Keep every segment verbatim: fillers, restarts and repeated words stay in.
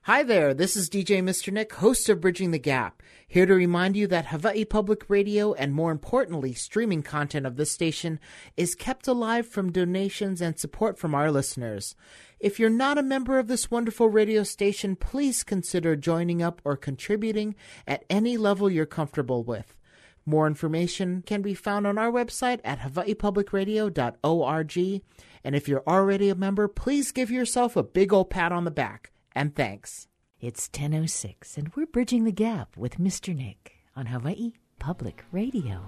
Hi there, this is D J Mister Nick, host of Bridging the Gap, here to remind you that Hawaii Public Radio and more importantly, streaming content of this station is kept alive from donations and support from our listeners. If you're not a member of this wonderful radio station, please consider joining up or contributing at any level you're comfortable with. More information can be found on our website at hawaii public radio dot org, and if you're already a member, please give yourself a big old pat on the back. And thanks. It's ten oh six, and we're Bridging the Gap with Mister Nick on Hawaii Public Radio.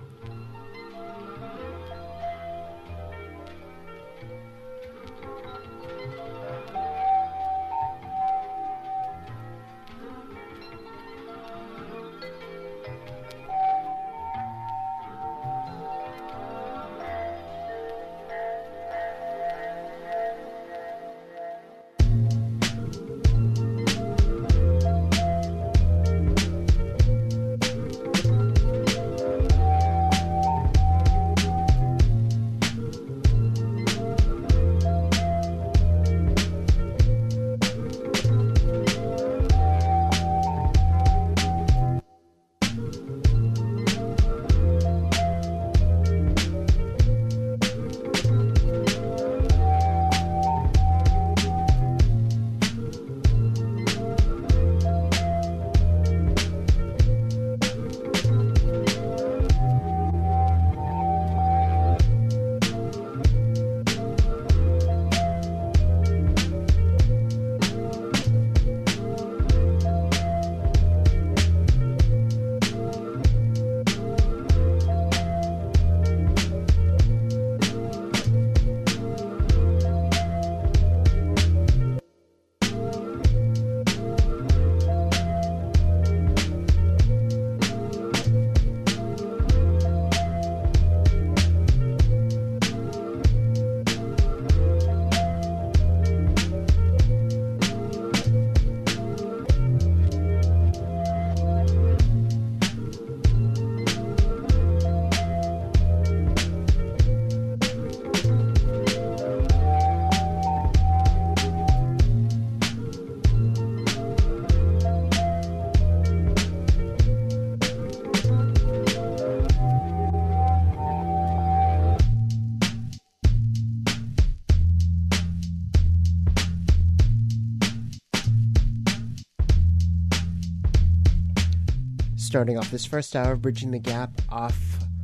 Starting off this first hour of Bridging the Gap off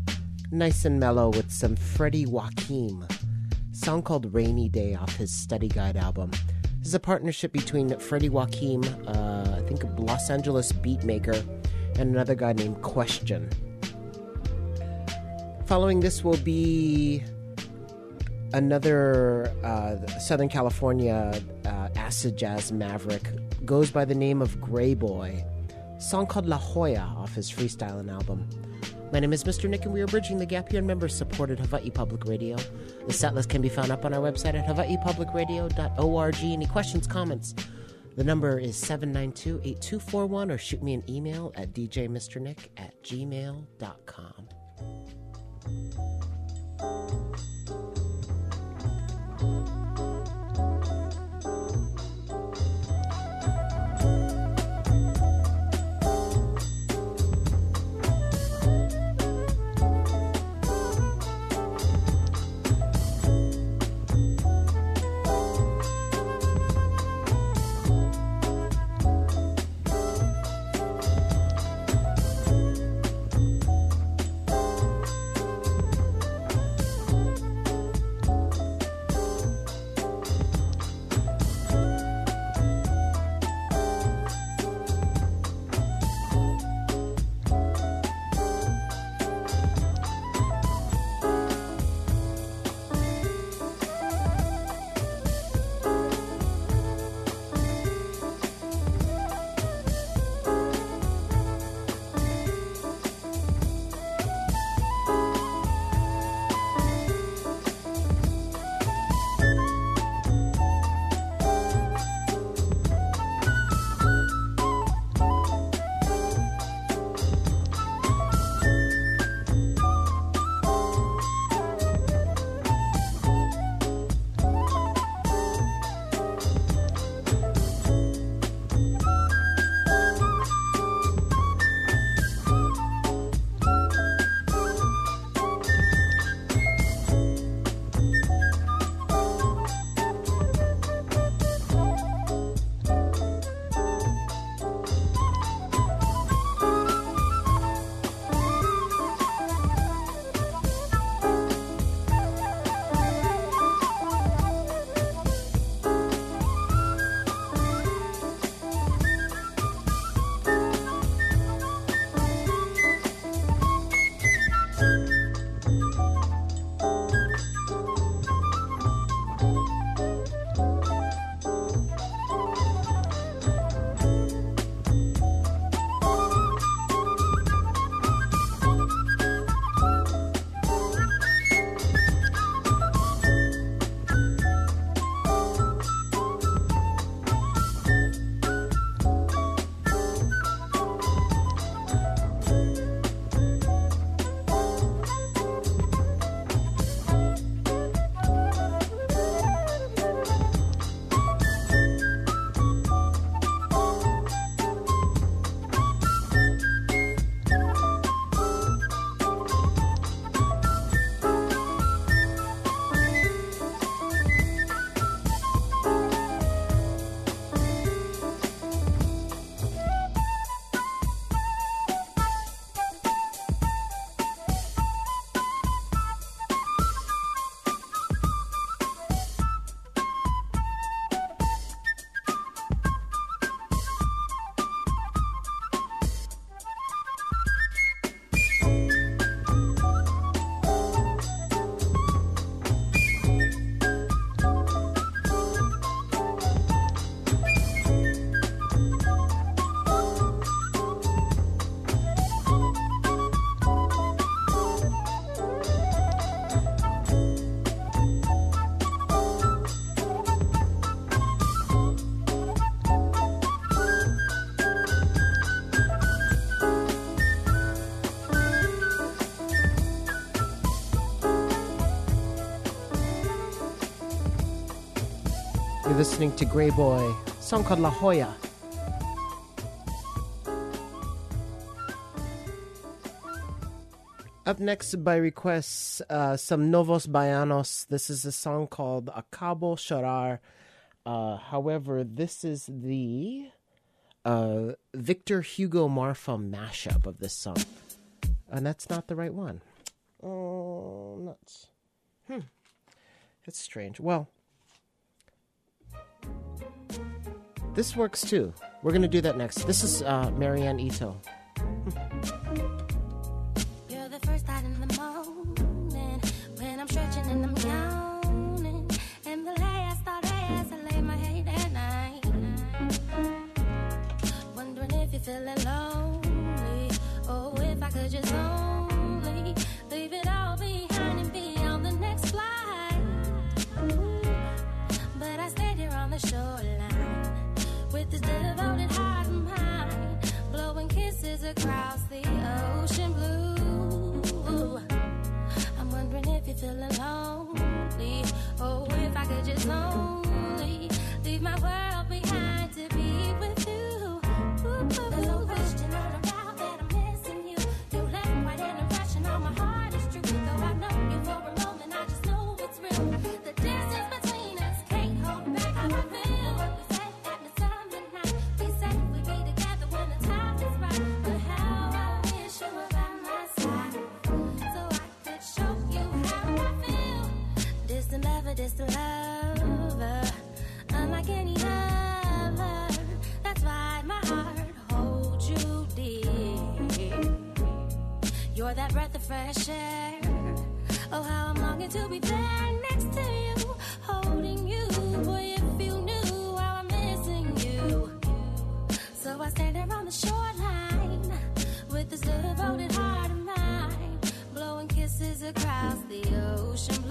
nice and mellow with some Freddie Joachim, a song called Rainy Day off his Study Guide album. This is a partnership between Freddie Joachim, uh, I think a Los Angeles beat maker, and another guy named Question. Following this will be another uh, Southern California uh, acid jazz maverick, goes by the name of Grey Boy. Song called La Jolla off his freestyling album. My name is Mister Nick, and we are Bridging the Gap here, member-supported Hawaii Public Radio. The set list can be found up on our website at hawaii public radio dot org. Any questions, comments? The number is seven nine two, eight two four one, or shoot me an email at d j mister nick at gmail dot com. listening to Grey Boy, song called La Jolla. Up next by request, uh, some Novos Baianos. This is a song called Acabo Chorar. Uh, however, this is the uh, Victor Hugo Marfa mashup of this song. And that's not the right one. Oh, nuts. Hmm. It's strange. Well, this works too. We're going to do that next. This is uh, Marianne Ito. You're the first light in the morning when I'm stretching and I'm yawning, and the last thought as I lay my head at night, wondering if you're feeling lonely, or if I could just only leave it all behind and be on the next flight. Ooh, but I stayed here on the shoreline with this devoted heart of mine, blowing kisses across the ocean blue. I'm wondering if you're feeling lonely, or if I could just only leave my world behind to be with you. There's no question about that I'm missing you. You left quite an impression on my heart, it's true. Though I know you for a moment, I just know it's real. The distance between us can't hold back how I feel. We said that the time and night, we said we'd be together when the time is right. But how I wish you were by my side, so I could show you how I feel. Distant lover, distant lover, unlike any other. That's why my heart holds you dear. You're that breath of fresh air. Oh, how I'm longing to be there next to you, holding you. Boy, if you knew how I'm missing you. So I stand there on the shoreline with this devoted heart of mine, blowing kisses across the ocean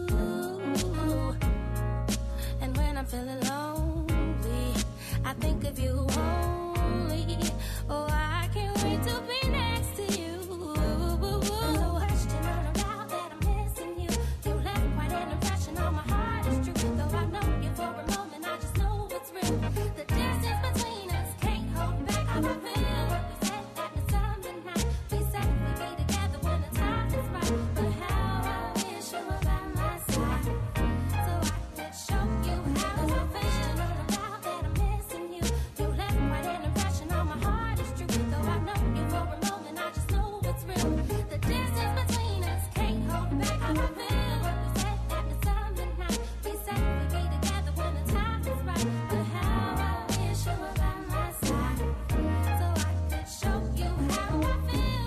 blue. And when I'm feeling lonely, I think of you only. Oh, I can't wait to be next to you. No question about that I'm missing you. You left quite an impression on my heart, it's true. Though I know you for a moment, I just know it's real. The distance between us can't hold back how I feel. We said that the time and night, we said we'd be together when the time is right. But how I wish you were by my side, so I could show you how I feel. About that I'm missing you. You left quite an impression on my heart, it's true. Though I know you for a moment, I just know it's real. The distance between us can't hold back how I feel. We said that the time and night, we said we'd be together when the time is right. But how I wish you were by my side, so I could show you how I feel.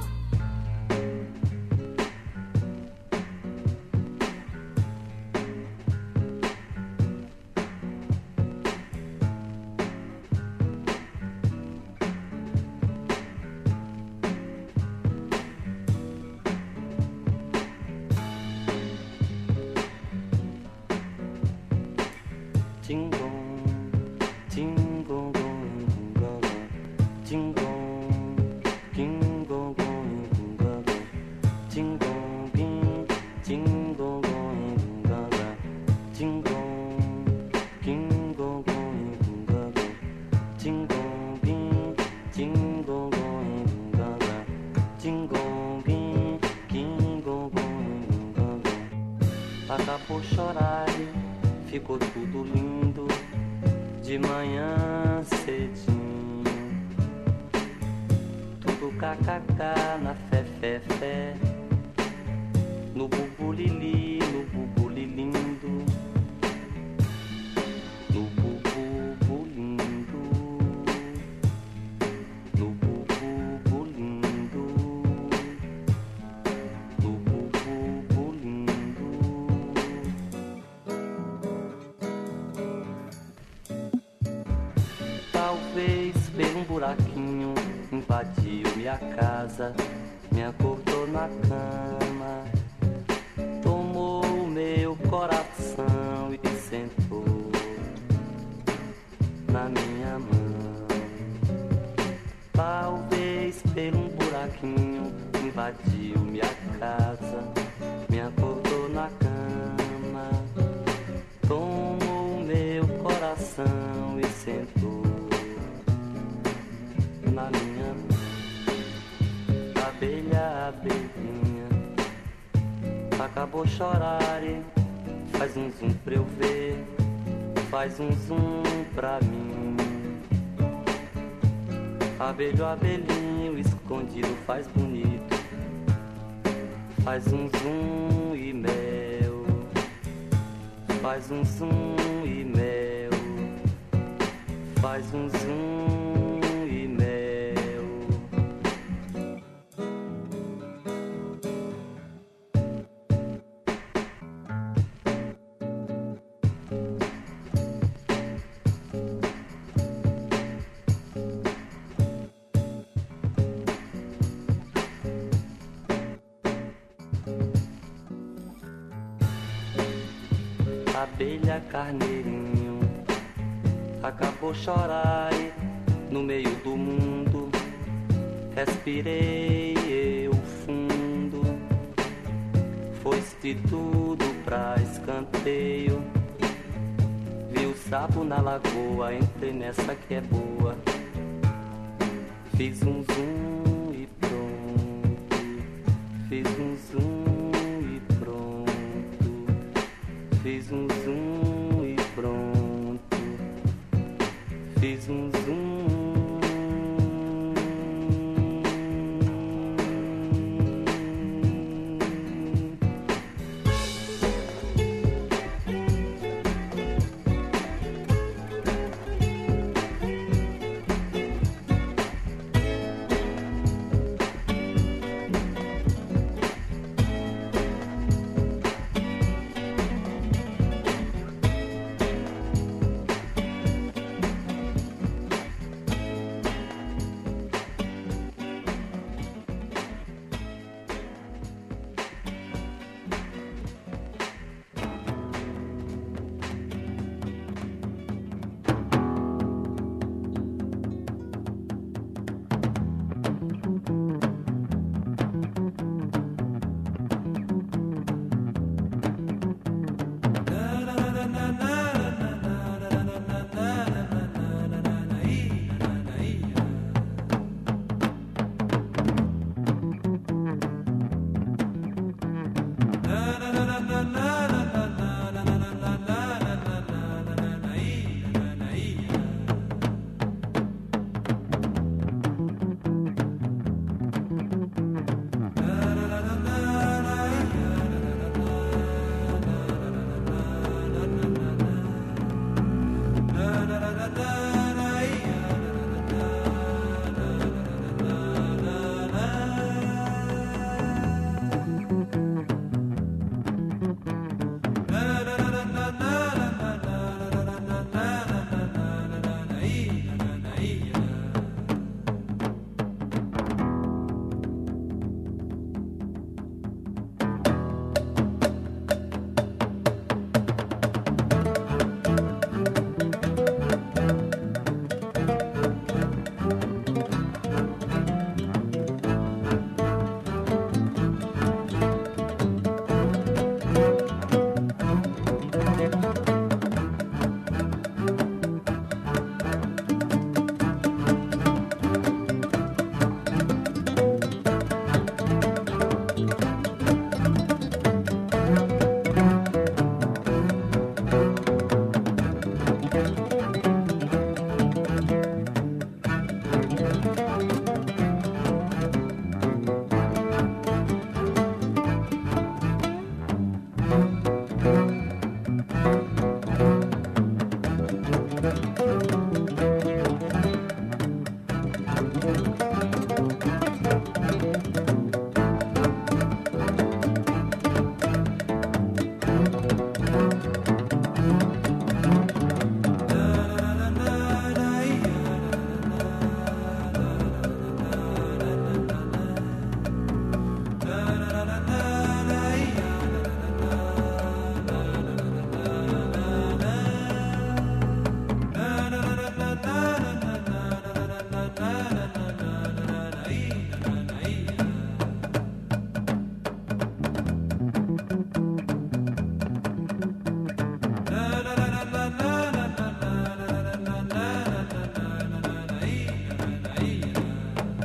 Ding dong, ding gong gong gong gong, ding dong, ding gong gong gong gong, ding dong, ding, ding gong gong gong gong, ding dong, ding gong gong gong gong, ding dong, ding, ding gong gong gong gong, ding dong, ding, ding gong gong gong gong. Acabou chorar, ficou tudo lindo de manhã cedinho. Tudo kkk na fé, fé, fé, no bubulili, no bubulilindo, no bububulindo, no bububulindo, no bububulindo. Talvez ver um buraquinho invadiu minha casa, me acordou na cama, tomou o meu coração e sentou na minha mão. Talvez por um buraquinho invadiu minha casa, me acordou na cama, tomou o meu coração vou chorar. Faz um zoom pra eu ver, faz um zoom pra mim. Abelho, abelhinho, escondido faz bonito. Faz um zoom e mel. Faz um zoom e mel. Faz um zoom e mel. Abelha, carneirinho, acabou chorar no meio do mundo. Respirei eu fundo, foi-se tudo pra escanteio. Vi o sapo na lagoa, entrei nessa que é boa. Fiz um zoom e pronto, fiz um zoom e pronto, fiz um zoom e pronto, fiz um zoom.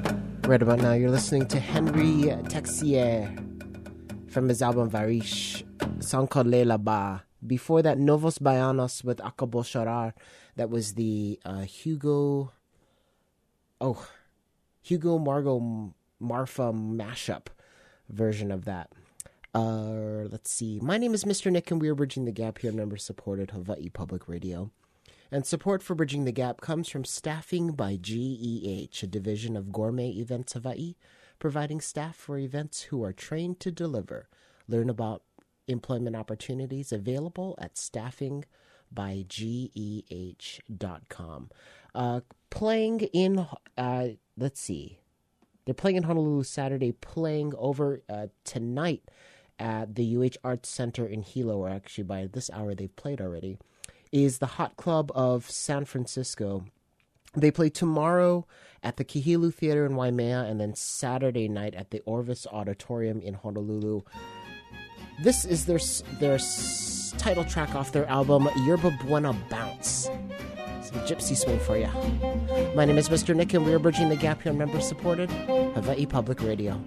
Right about now, you're listening to Henry Texier from his album Varish, song called Lela Ba. Before that, Novos Bayanos with Akabo Sharar. That was the uh, Hugo... Oh, Hugo Margot Marfa mashup version of that. Uh, let's see. My name is Mister Nick, and we are Bridging the Gap here, member-supported Hawaii Public Radio. And support for Bridging the Gap comes from Staffing by G E H, a division of Gourmet Events Hawaii, providing staff for events who are trained to deliver. Learn about employment opportunities available at staffing by G E H dot com. Uh, playing in, uh, let's see, they're playing in Honolulu Saturday, playing over uh, tonight at the U H Arts Center in Hilo, or actually by this hour they've played already, is the Hot Club of San Francisco. They play tomorrow at the Kihilu Theater in Waimea, and then Saturday night at the Orvis Auditorium in Honolulu. This is their their s- title track off their album, Yerba Buena Bounce. Some gypsy swing for you. My name is Mister Nick, and we are Bridging the Gap here, member-supported Hawaii Public Radio.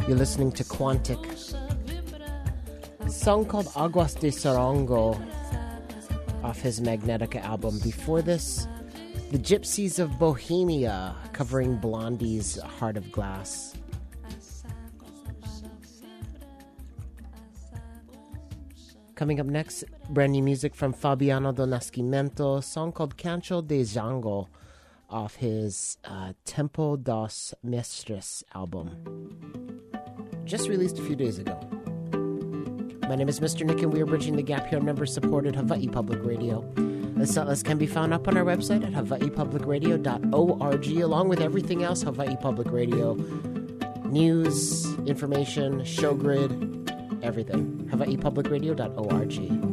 You're listening to Quantic. A song called Aguas de Sarongo off his Magnetica album. Before this, The Gypsies of Bohemia covering Blondie's Heart of Glass. Coming up next, brand new music from Fabiano do Nascimento, a song called Canto de Jango off his uh, Tempo dos Mestres album. Just released a few days ago. My name is Mister Nick, and we are bridging the gap here on member-supported Hawaii Public Radio. The setlist can be found up on our website at hawaii public radio dot org, along with everything else Hawaii Public Radio. News, information, show grid, everything. hawaii public radio dot org.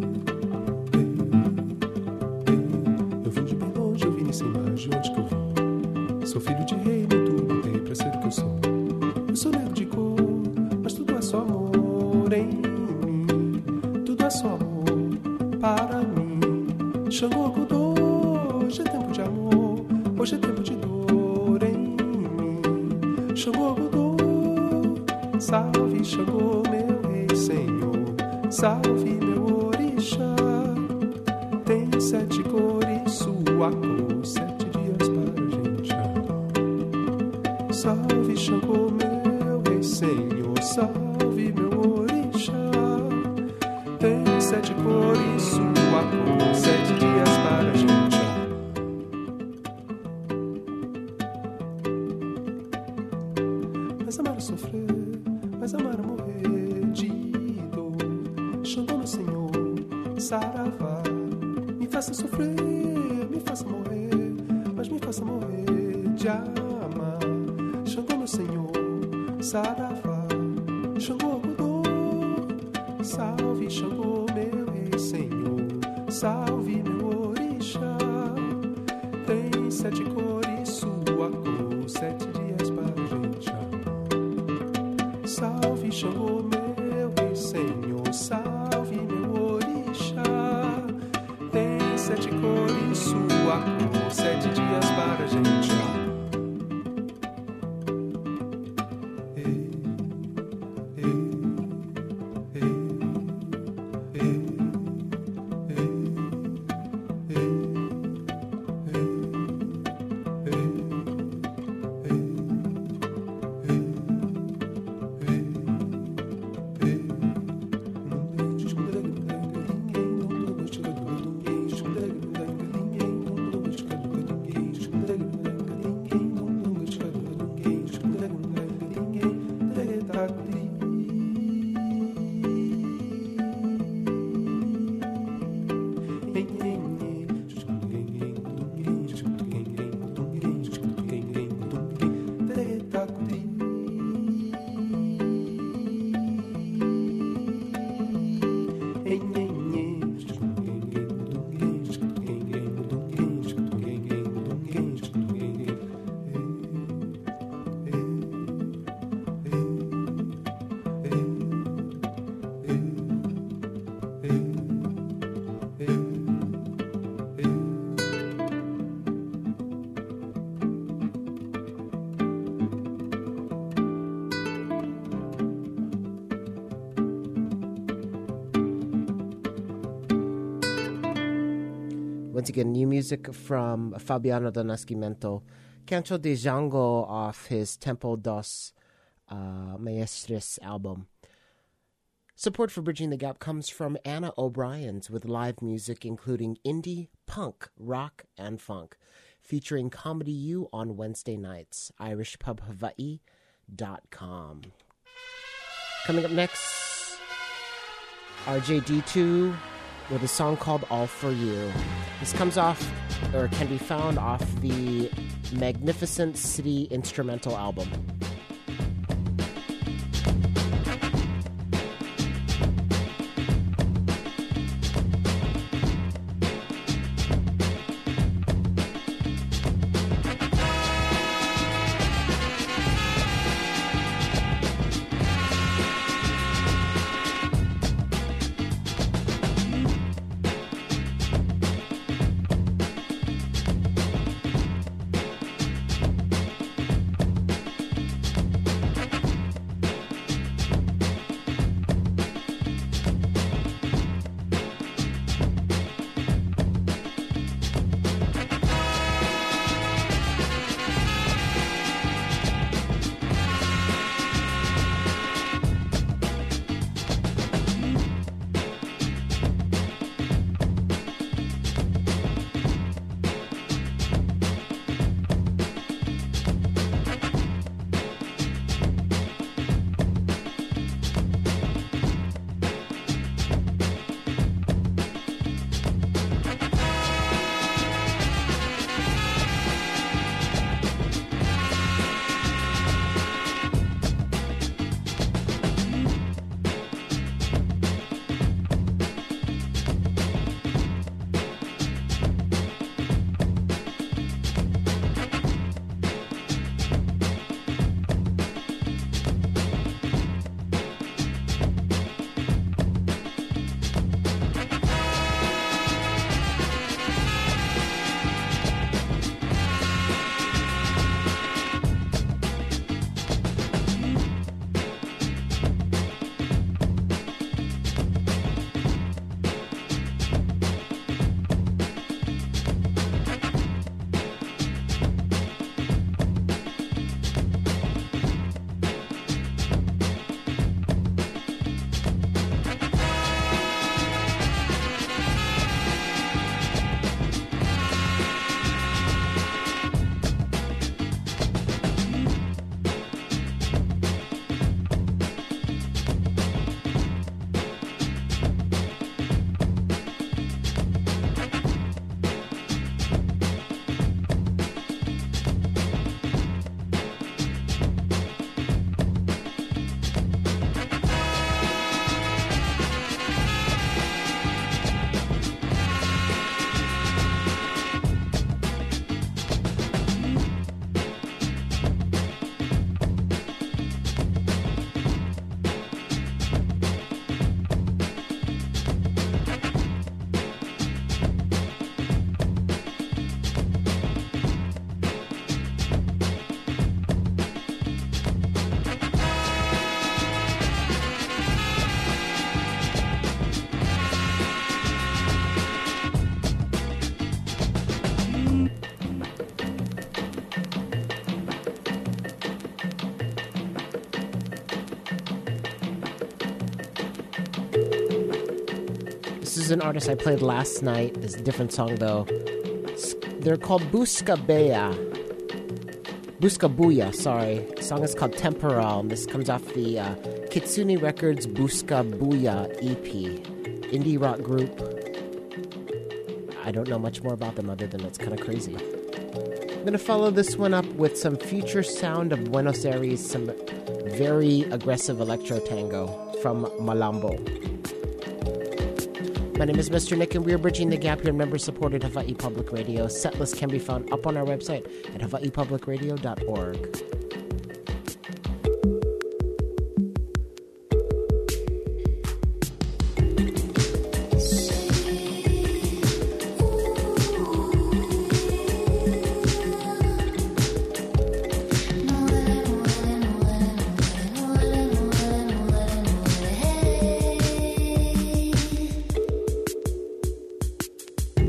Eu vim de bem longe, eu vim sem mais de onde que eu vim. Sou filho de rei, nem tudo tem pra ser o que eu sou. Eu sou negro de cor, mas tudo é só amor em mim. Tudo é só amor para mim. Xangô acordou, hoje é tempo de amor, hoje é tempo de dor em mim. Xangô acordou, salve Xangô, meu rei Senhor, salve meu orixá. Tem sete cores, sua cor, sete dias para a gente amar. Salve Xangô, meu rei Senhor, salve meu orixá. Tem sete cores, sua cor, sete dias para a gente amar. Mas amar é sofrer, mas amar é morrer de dor. Xangô, meu Senhor, saravá. Me faça sofrer, me faça morrer, mas me faça morrer de amar. Xangô, meu Senhor, saravá. Xangô acordou, salve Xangô, meu rei Senhor, salve meu orixá. Tem sete cores, sua cor, sete dias para a gente amar. Salve Xangô, meu rei Senhor, salve meu orixá. Tem sete cores, sua cor, sete dias para a gente amar. Ei, ei, ei, ei, ei, ei, Once again, new music from Fabiano do Nascimento, Canto de Jango off his Tempo dos uh, Mestres album. Support for Bridging the Gap comes from Anna O'Brien's with live music including indie, punk, rock, and funk, featuring Comedy U on Wednesday nights, irish pub hawaii dot com. Coming up next, R J D two with a song called All For You. This comes off, or can be found off the Magnificent City instrumental album. is an artist I played last night. It's a different song, though. It's, they're called Buscabeya. Buscabuya, sorry. The song is called Temporal, and this comes off the uh, Kitsune Records Buscabuya E P. Indie rock group. I don't know much more about them other than it's kind of crazy. I'm going to follow this one up with some future sound of Buenos Aires, some very aggressive electro tango from Malambo. My name is Mister Nick, and we are bridging the gap here in member-supported Hawaii Public Radio. Setlist can be found up on our website at hawaii public radio dot org.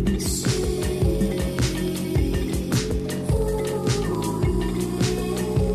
Ooh.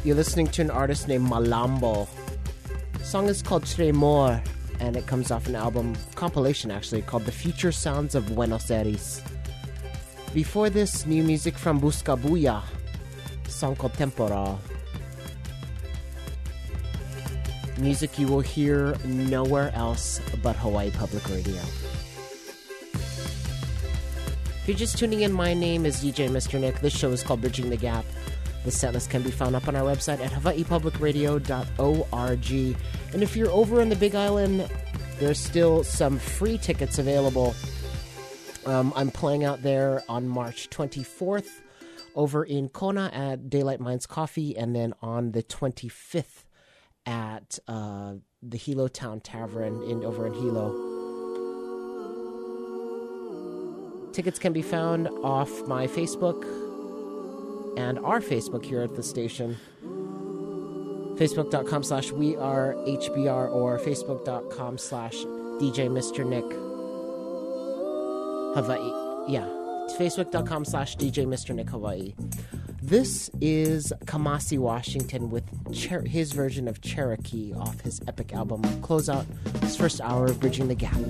You're listening to an artist named Malambo. The song is called Tremor, and it comes off an album, compilation actually, called The Future Sounds of Buenos Aires. Before this, new music from Buscabulla, a song called Temporal. Music you will hear nowhere else but Hawaii Public Radio. If you're just tuning in, my name is D J Mister Nick. This show is called Bridging the Gap. The setlist can be found up on our website at hawaii public radio dot org. And if you're over in the Big Island, there's still some free tickets available. Um, I'm playing out there on March twenty-fourth over in Kona at Daylight Mines Coffee, and then on the twenty-fifth at uh, the Hilo Town Tavern in over in Hilo. Tickets can be found off my Facebook and our Facebook here at the station. Facebook.com slash we are HBR or Facebook.com slash DJ Mister Nick Hawaii. Yeah, Facebook.com slash DJ Mister Nick Hawaii. This is Kamasi Washington with Cher- his version of Cherokee off his epic album. Close out this first hour of Bridging the Gap.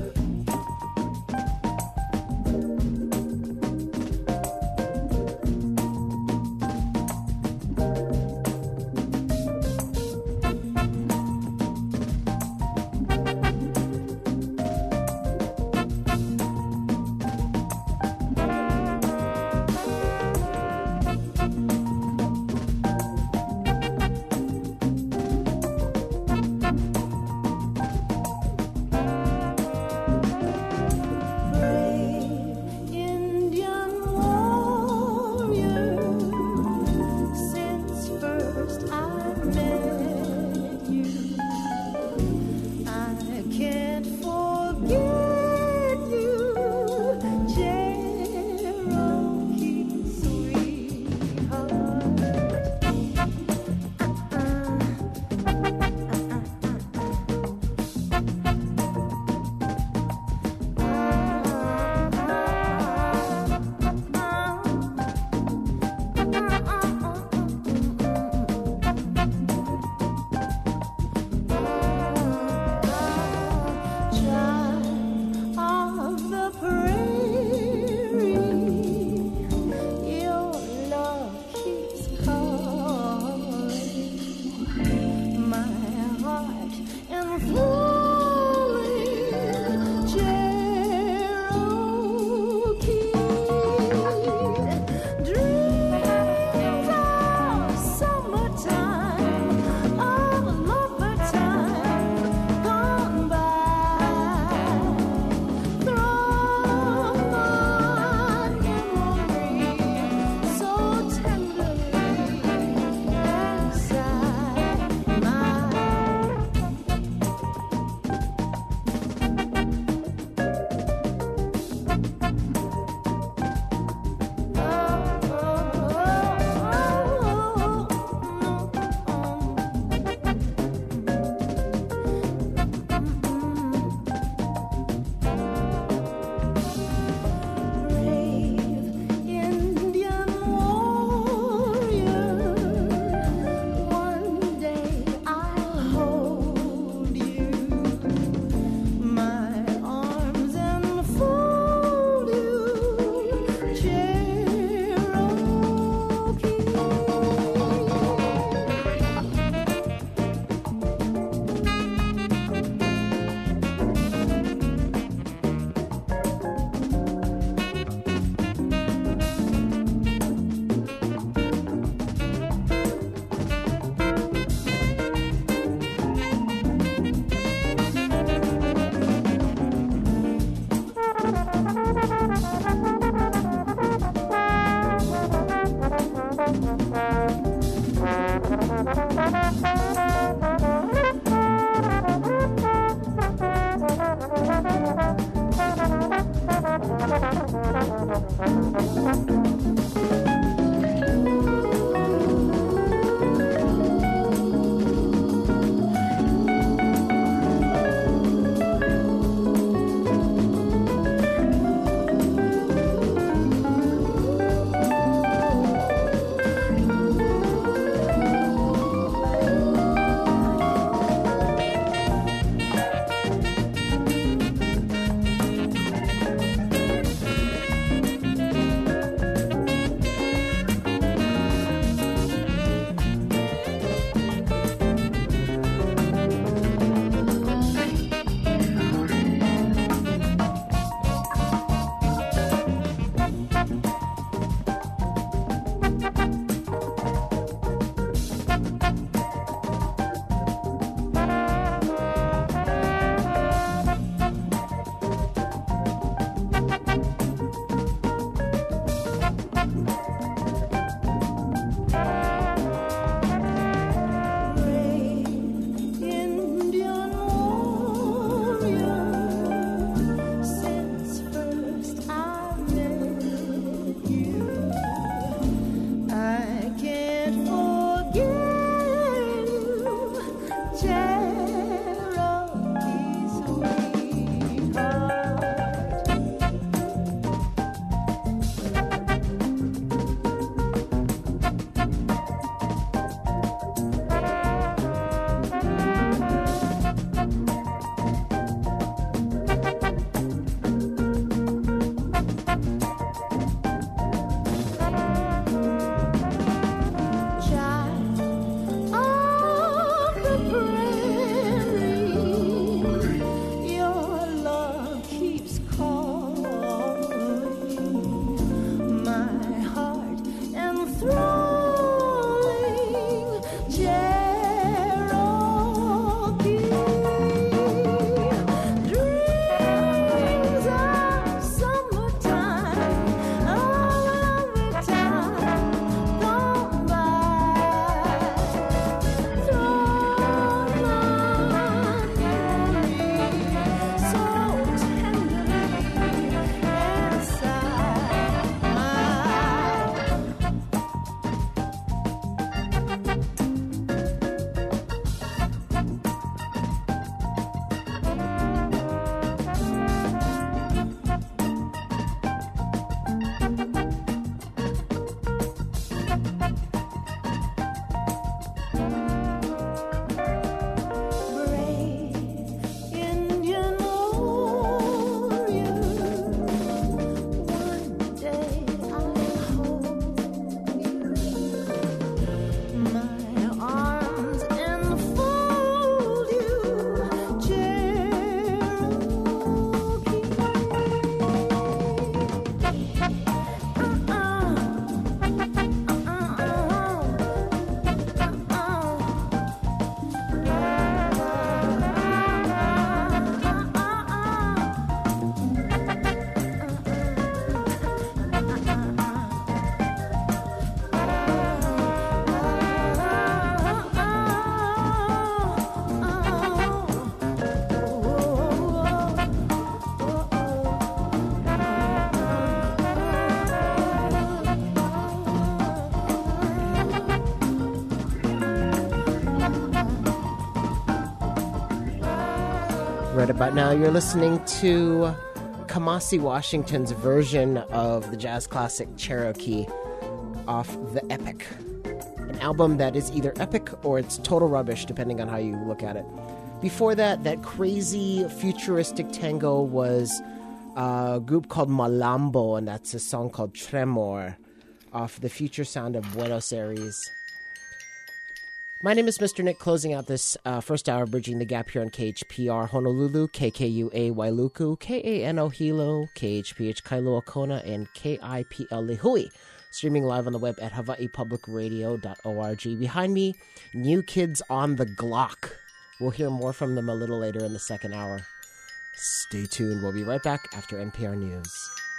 Right about now, you're listening to Kamasi Washington's version of the jazz classic Cherokee off The Epic. An album that is either epic or it's total rubbish, depending on how you look at it. Before that, that crazy futuristic tango was a group called Malambo, and that's a song called Tremor off The Future Sound of Buenos Aires. My name is Mister Nick, closing out this uh, first hour, bridging the gap here on K H P R Honolulu, K K U A Wailuku, K A N O Hilo, K H P H Kailua Kona, and K I P L Lihui. Streaming live on the web at hawaii public radio dot org. Behind me, New Kids on the Glock. We'll hear more from them a little later in the second hour. Stay tuned. We'll be right back after N P R News.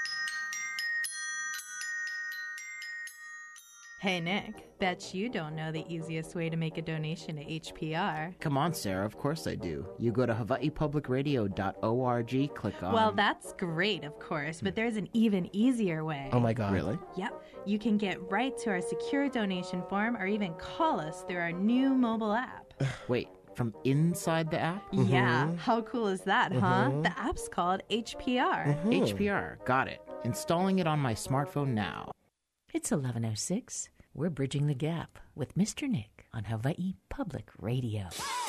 Hey, Nick, bet you don't know the easiest way to make a donation to H P R. Come on, Sarah. Of course I do. You go to hawaii public radio dot org, click on... Well, that's great, of course, but there's an even easier way. Oh, my God. Really? Yep. You can get right to our secure donation form or even call us through our new mobile app. Wait, from inside the app? Yeah. How cool is that, huh? The app's called H P R. H P R. Got it. Installing it on my smartphone now. It's eleven oh six. We're bridging the gap with Mister Nick on Hawaii Public Radio.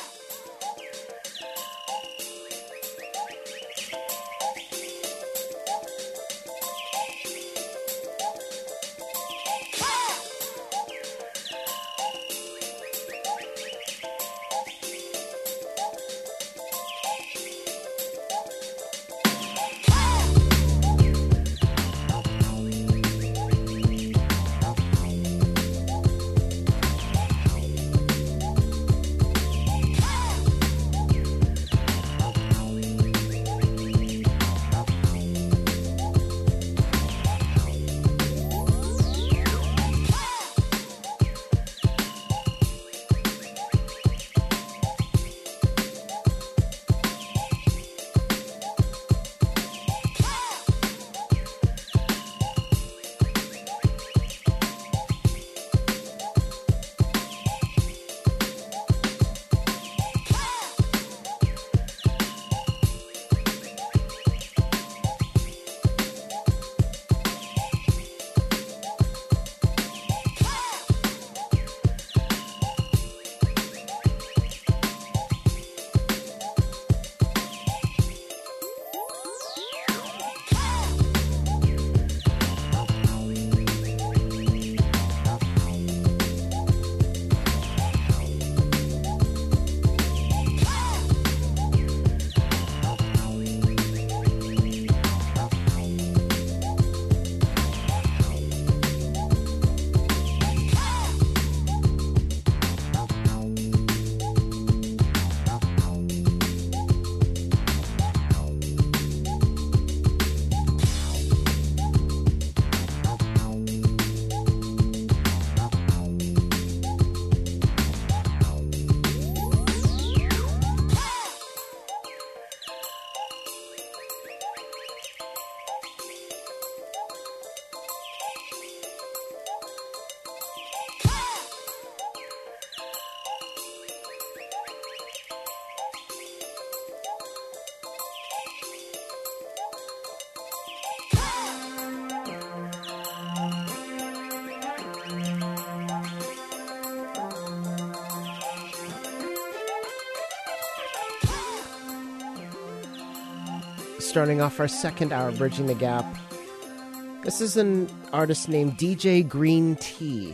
Starting off our second hour, Bridging the Gap. This is an artist named D J Green Tea.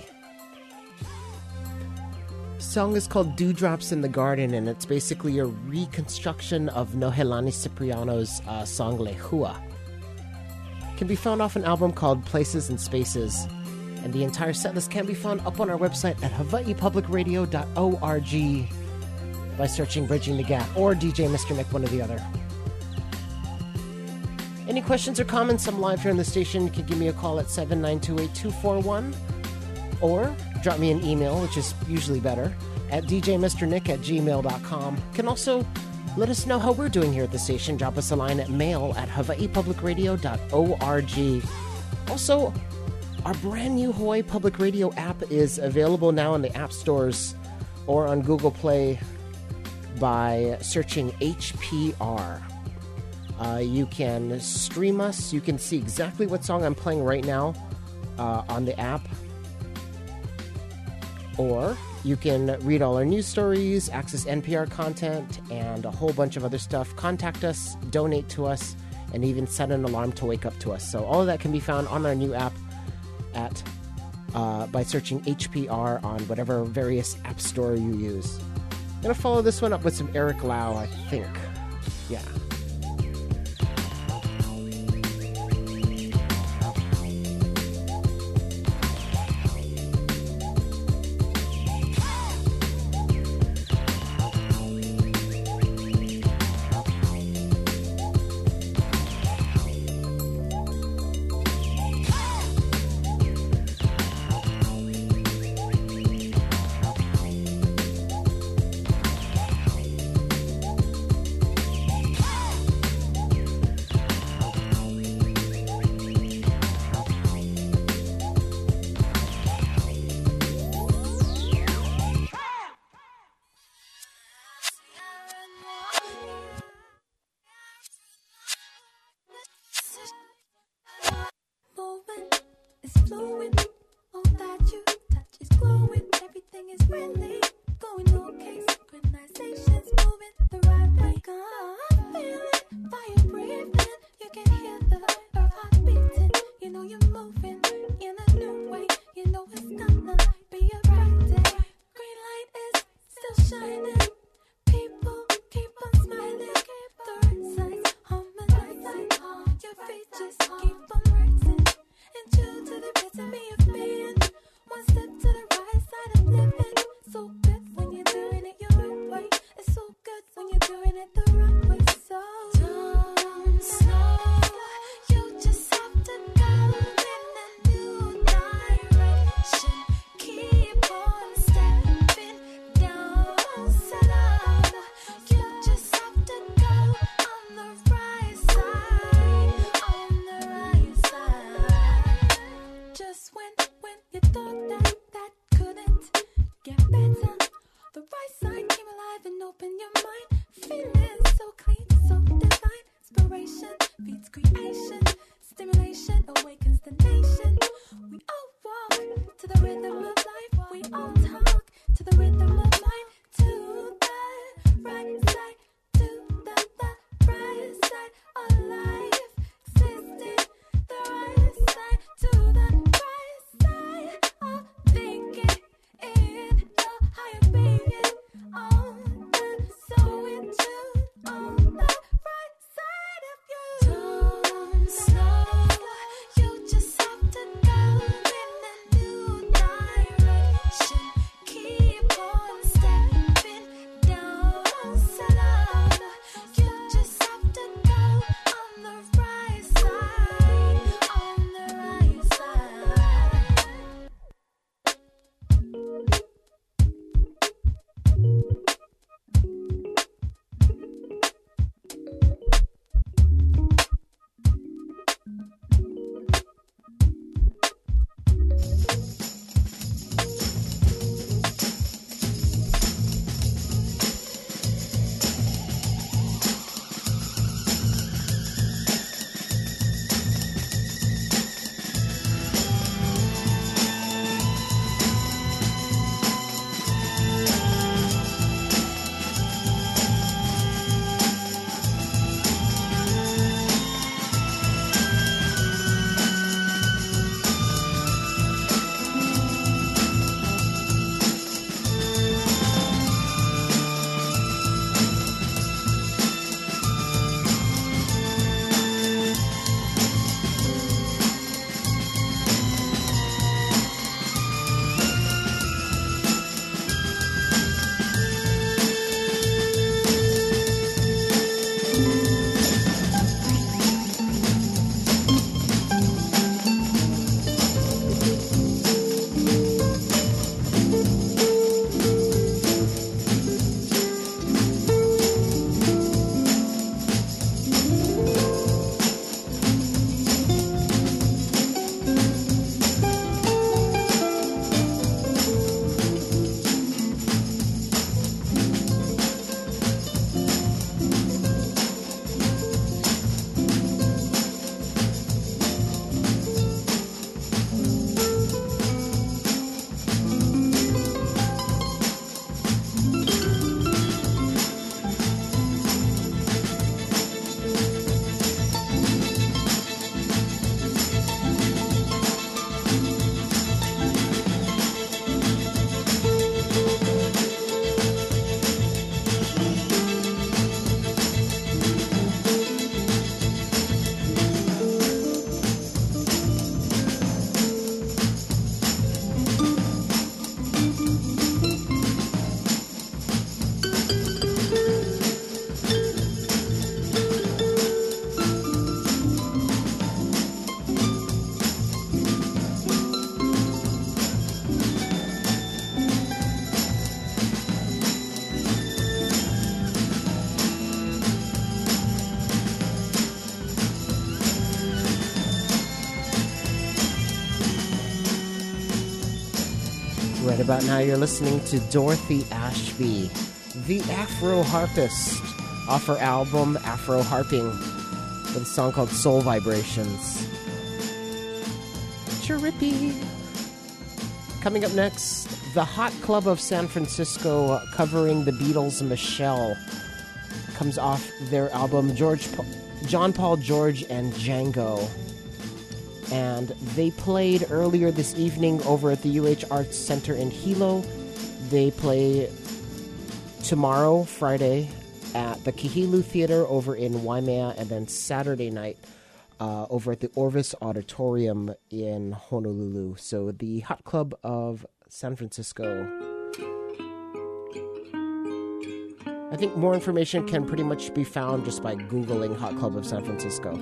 The song is called Dewdrops in the Garden, and it's basically a reconstruction of Nohelani Cipriano's uh, song Lehua. It can be found off an album called Places and Spaces, and the entire setlist can be found up on our website at hawaii public radio dot org by searching Bridging the Gap or D J Mister Nick, one or the other. Any questions or comments? I'm live here on the station. You can give me a call at seven nine two eight two four one or drop me an email, which is usually better, at d j mister nick at gmail dot com. You can also let us know how we're doing here at the station. Drop us a line at mail at hawaii public radio dot org. Also, our brand new Hawaii Public Radio app is available now in the app stores or on Google Play. by searching H P R. Uh, you can stream us. You can see exactly what song I'm playing right now uh, on the app. Or you can read all our news stories, access N P R content, and a whole bunch of other stuff. Contact us, donate to us, and even set an alarm to wake up to us. So all of that can be found on our new app at uh, by searching H P R on whatever various app store you use. I'm going to follow this one up with some Eric Lau, I think. Yeah. Slow, you just have to go in a new Right about now, you're listening to Dorothy Ashby, the Afro harpist, off her album Afro Harping, with a song called Soul Vibrations. Chirrippy. Coming up next, the Hot Club of San Francisco, uh, covering the Beatles' Michelle, comes off their album George, Pa- John Paul, George, and Django. And they played earlier this evening over at the U H Arts Center in Hilo. They play tomorrow, Friday, at the Kihilu Theater over in Waimea, and then Saturday night uh, over at the Orvis Auditorium in Honolulu. So the Hot Club of San Francisco. I think more information can pretty much be found just by Googling Hot Club of San Francisco.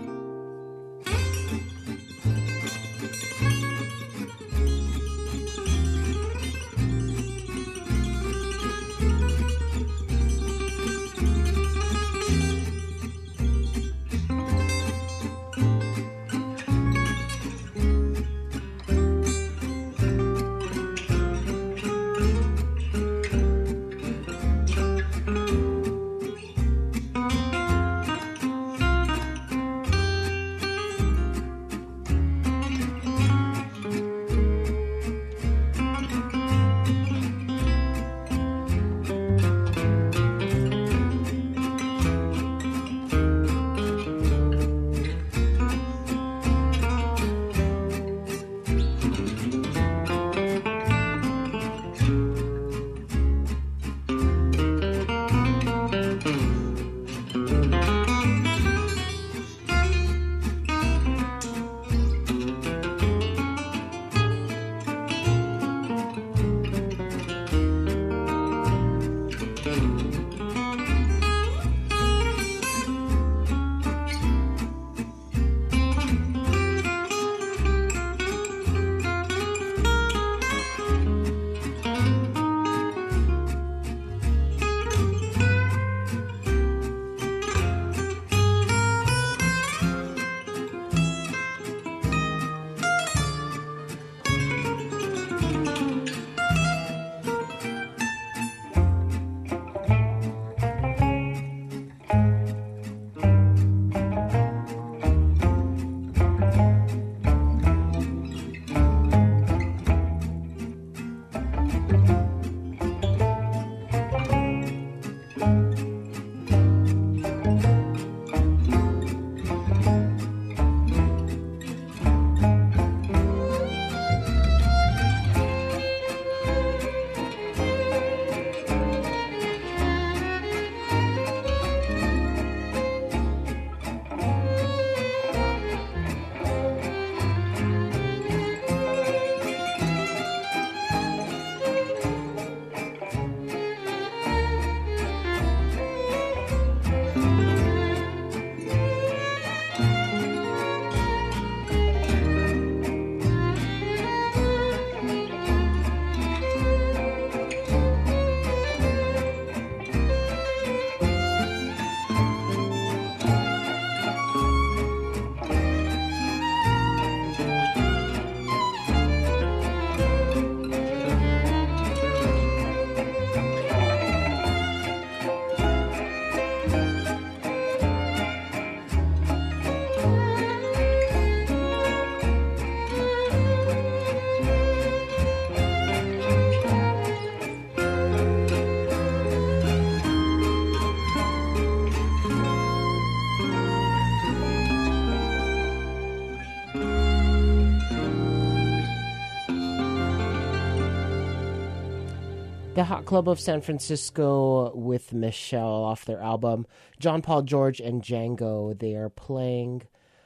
The Hot Club of San Francisco with Michelle off their album John Paul, George, and Django. They are playing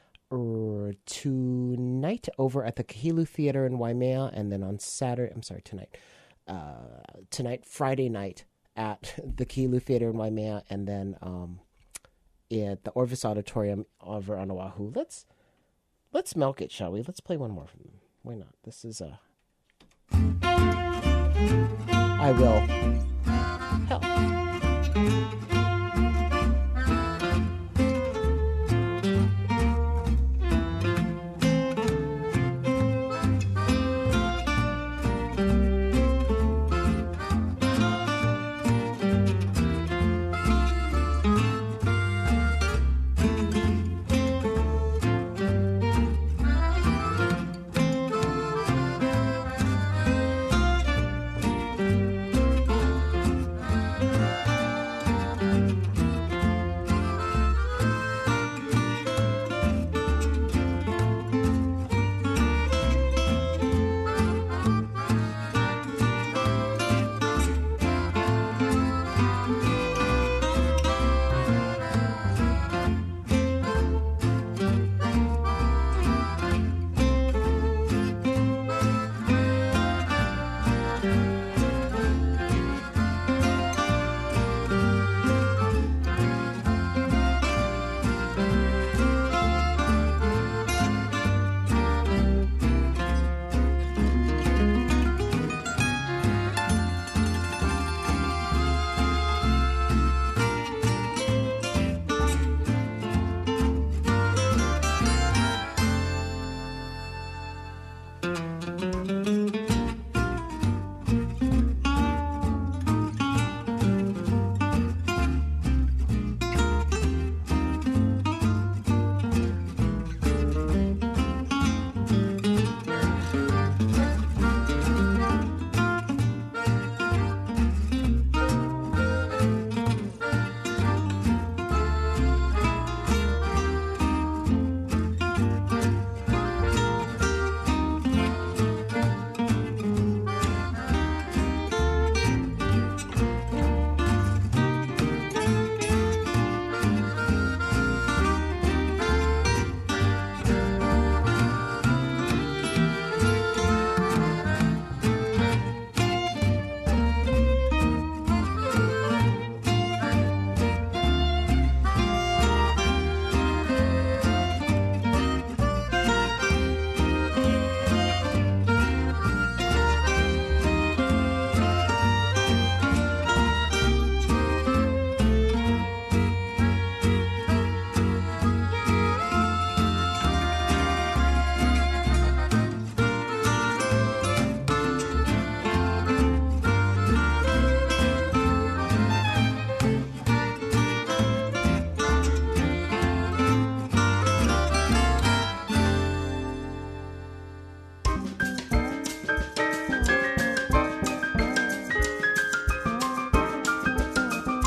uh, tonight over at the Kahilu Theater in Waimea, and then on Saturday, I'm sorry, tonight, uh, tonight, Friday night at the Kahilu Theater in Waimea, and then um, at the Orvis Auditorium over on Oahu. Let's let's milk it, shall we? Let's play one more from them. Why not? This is a... I will. Hell.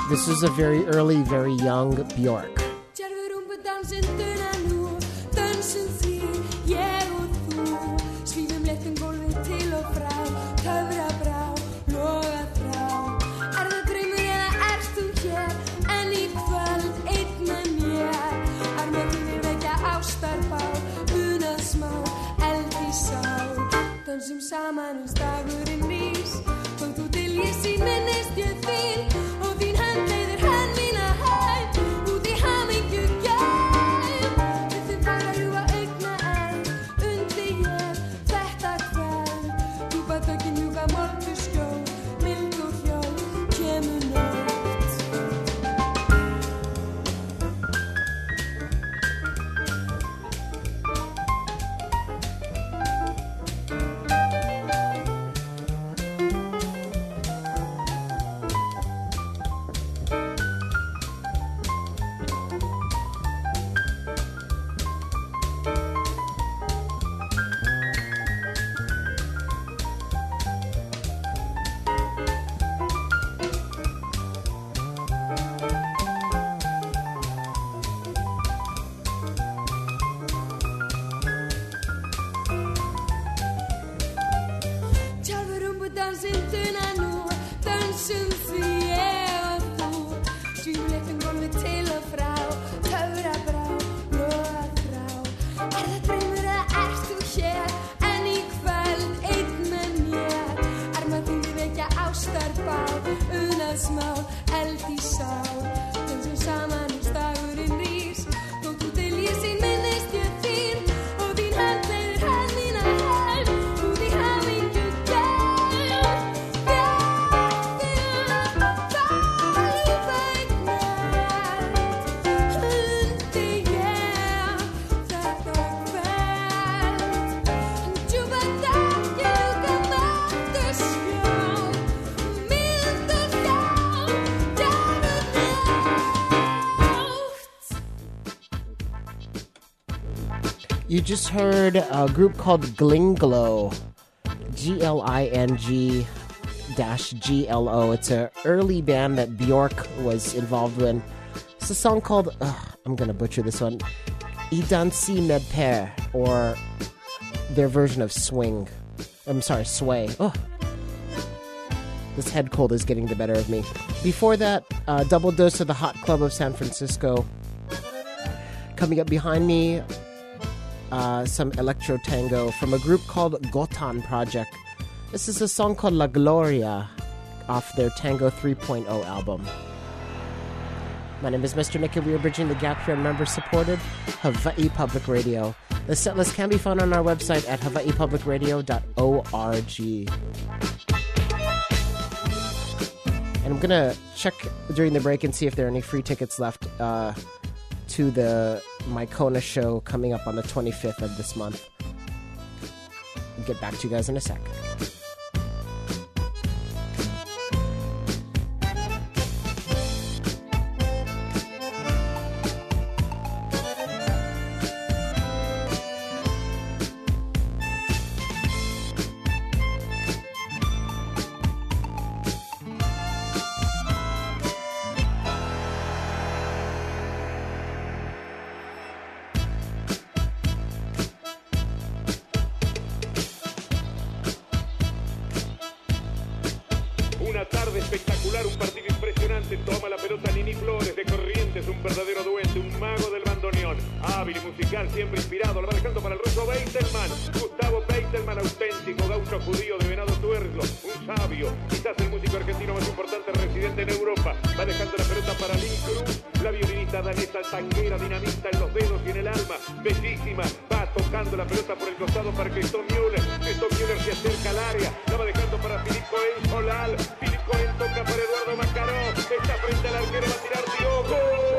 This is a very early, very young Björk. Djerfurumbudansinn duna nú, dönsum því ég og þú, svífum léttum gólfið til og frá, töfra brá, loga þrá. Er það draumur eða erst þú hér, en í kvöld einn með mér, armögnum við vekja ástarbál, unað smá, eld í sál. Dönsum saman uns dagurinn rís, þótt þú til ég sín minnist ég þín, og þín hönd leiðir hönd mína heim, út í hamingju gæm. Við þinn fara ljúfa augna eld, undi ég þetta kvöld, djúpa dögin mjúka moldu skjól, mild og hljóð, kemur nótt. Djerfurumbudansinn duna nú, dönsum því ég og þú, svífum léttum gólfið til og frá, töfra brá, loga þrá. Er það draumur eða ert þú hér, en í kvöld einn með mér, armar þín vekja ástarbál, unað smá, eld í sál. Dönsum saman uns dagurinn rís, þótt þú til ég sín minnist ég þín, og þín hönd leiðir hönd mína heim, út í hamingju gæm. You just heard a group called Glinglo, G L I N G dash G L O. It's an early band that Björk was involved in. It's a song called, uh, I'm going to butcher this one, Idansi med Per, or their version of Swing. I'm sorry, Sway. Oh. This head cold is getting the better of me. Before that, uh, double dose of the Hot Club of San Francisco. Coming up behind me, uh, some electro tango from a group called Gotan Project. This is a song called La Gloria off their Tango three point oh album. My name is Mister Nick, and we are bridging the gap here on member-supported Hawaii Public Radio. The setlist can be found on our website at hawaii public radio dot org. And I'm going to check during the break and see if there are any free tickets left uh, to the Mycona show coming up on the twenty-fifth of this month. I'll get back to you guys in a sec. Una tarde espectacular, un partido impresionante. Toma la pelota Nini Flores de Corrientes, un verdadero duende, un mago del bandoneón. Hábil y musical, siempre inspirado. Lo va dejando para el ruso Beitelman. Gustavo Beitelman, auténtico gaucho judío de Venado Tuerlo. Un sabio, quizás el músico argentino más importante residente en Europa. Va dejando la pelota para Lynn Cruz, la violinista danesa, tanguera, dinamita en los dedos y en el alma. Bellísima, va tocando la pelota por el costado para Christoph Müller. Christoph Müller se acerca al área. La va dejando para Philippe Cohen Solal. Philippe Cohen toca para Eduardo Macaró. Está frente al arquero, va a tirar Diogo.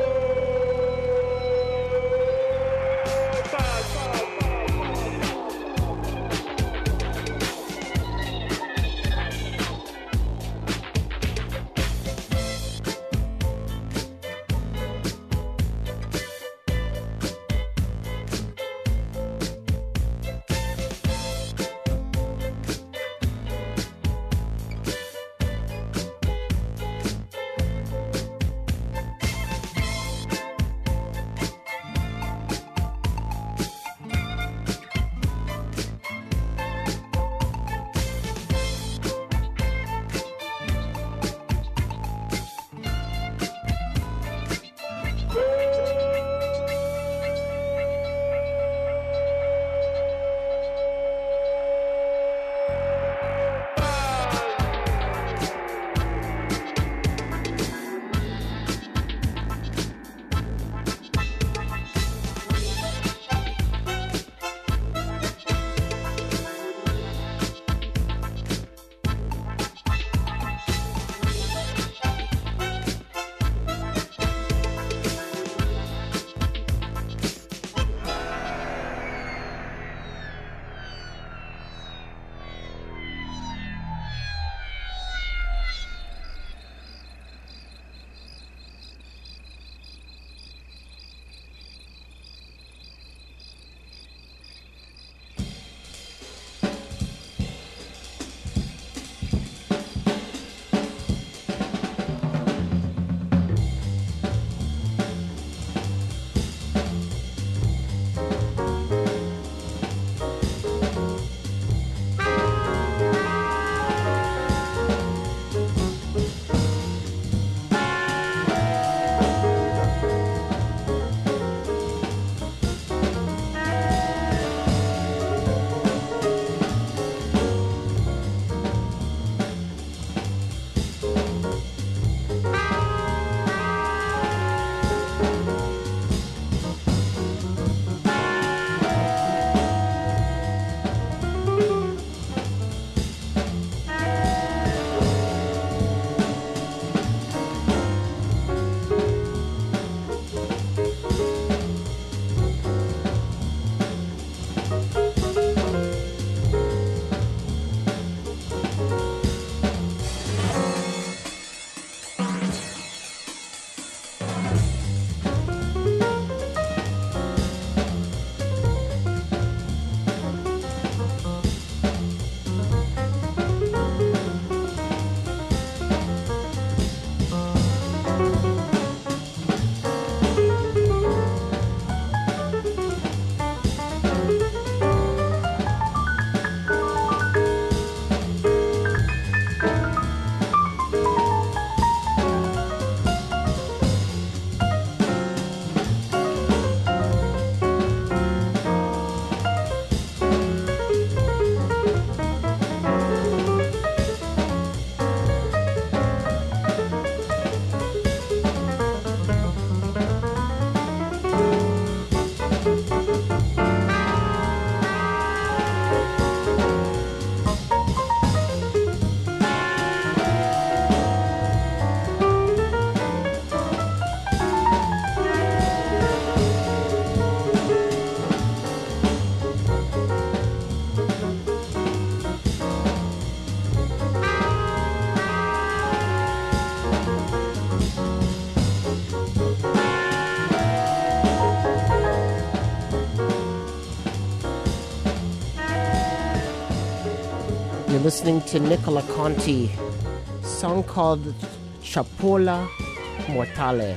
listening to Nicola Conti, song called Chapola Mortale.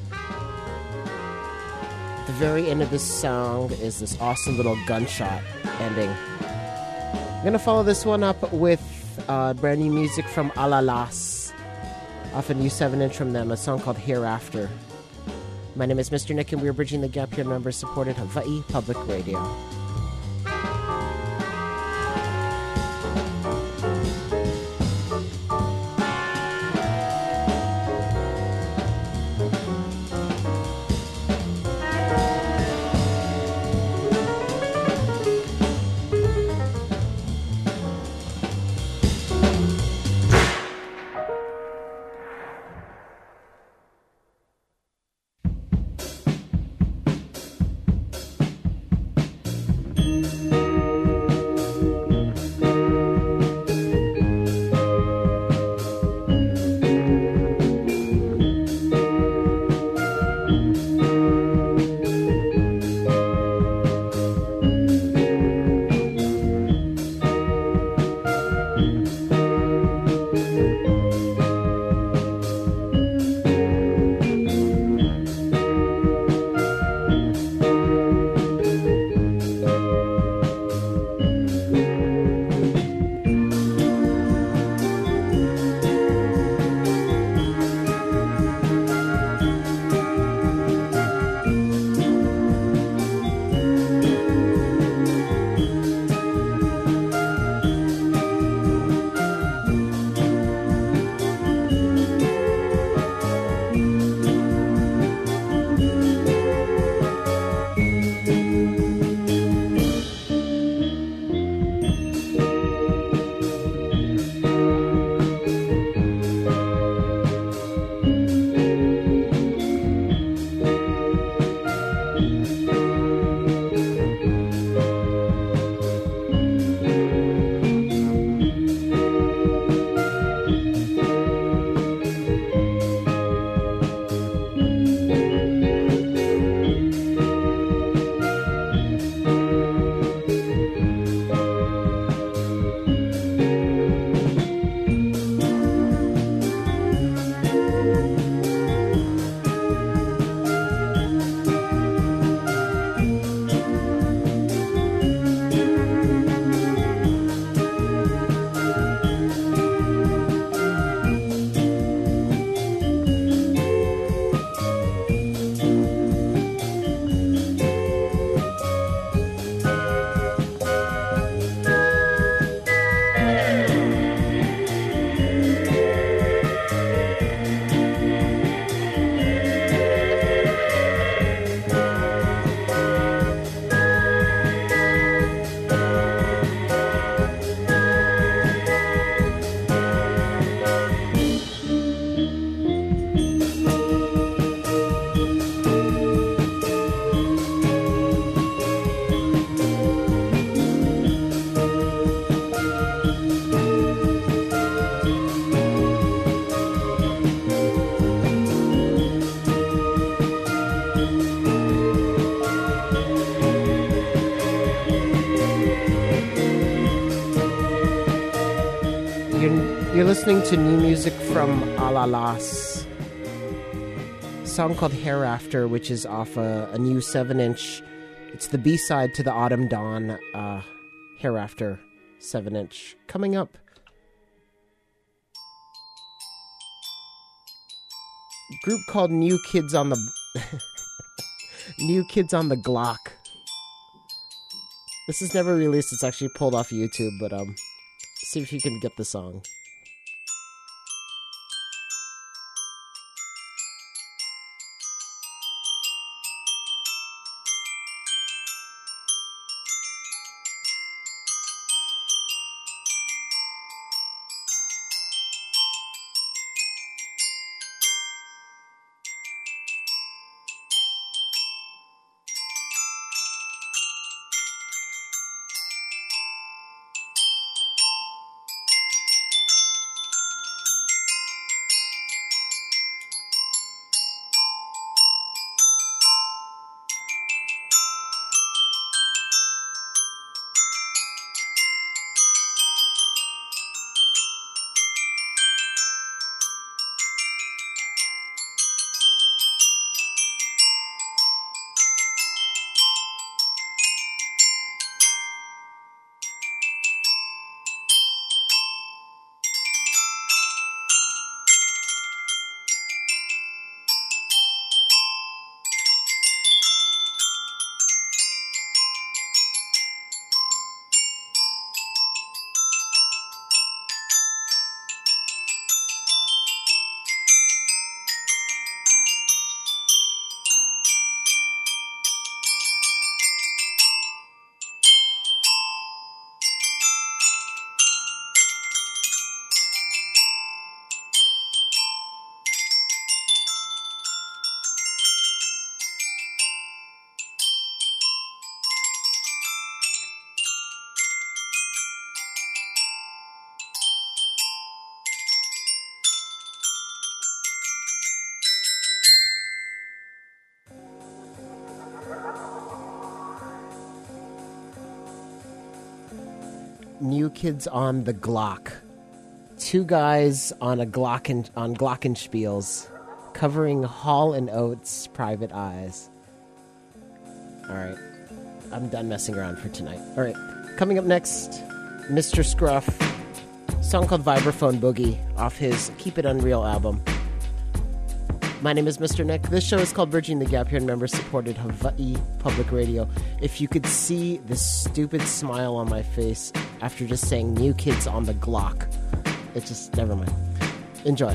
At the very end of this song is this awesome little gunshot ending. I'm going to follow this one up with uh, brand new music from Alalas, off a new seven inch from them, a song called Hereafter. My name is Mister Nick, and we're bridging the gap here, member-supported Hawaii Public Radio. You're listening to new music from Alalas, a song called Hereafter, which is off a, a new seven inch. It's the B-side to the Autumn Dawn uh, Hereafter seven inch. Coming up, group called New Kids on the New Kids on the Glock. This is never released. It's actually pulled off YouTube, but um, see if you can get the song. New Kids on the Glock. Two guys on a Glocken, on Glockenspiels covering Hall and Oates' Private Eyes. All right. I'm done messing around for tonight. All right. Coming up next, Mister Scruff. Song called Vibraphone Boogie off his Keep It Unreal album. My name is Mister Nick. This show is called Bridging the Gap here on member-supported Hawaii Public Radio. If you could see this stupid smile on my face after just saying New Kids on the Glock, it just, never mind. Enjoy.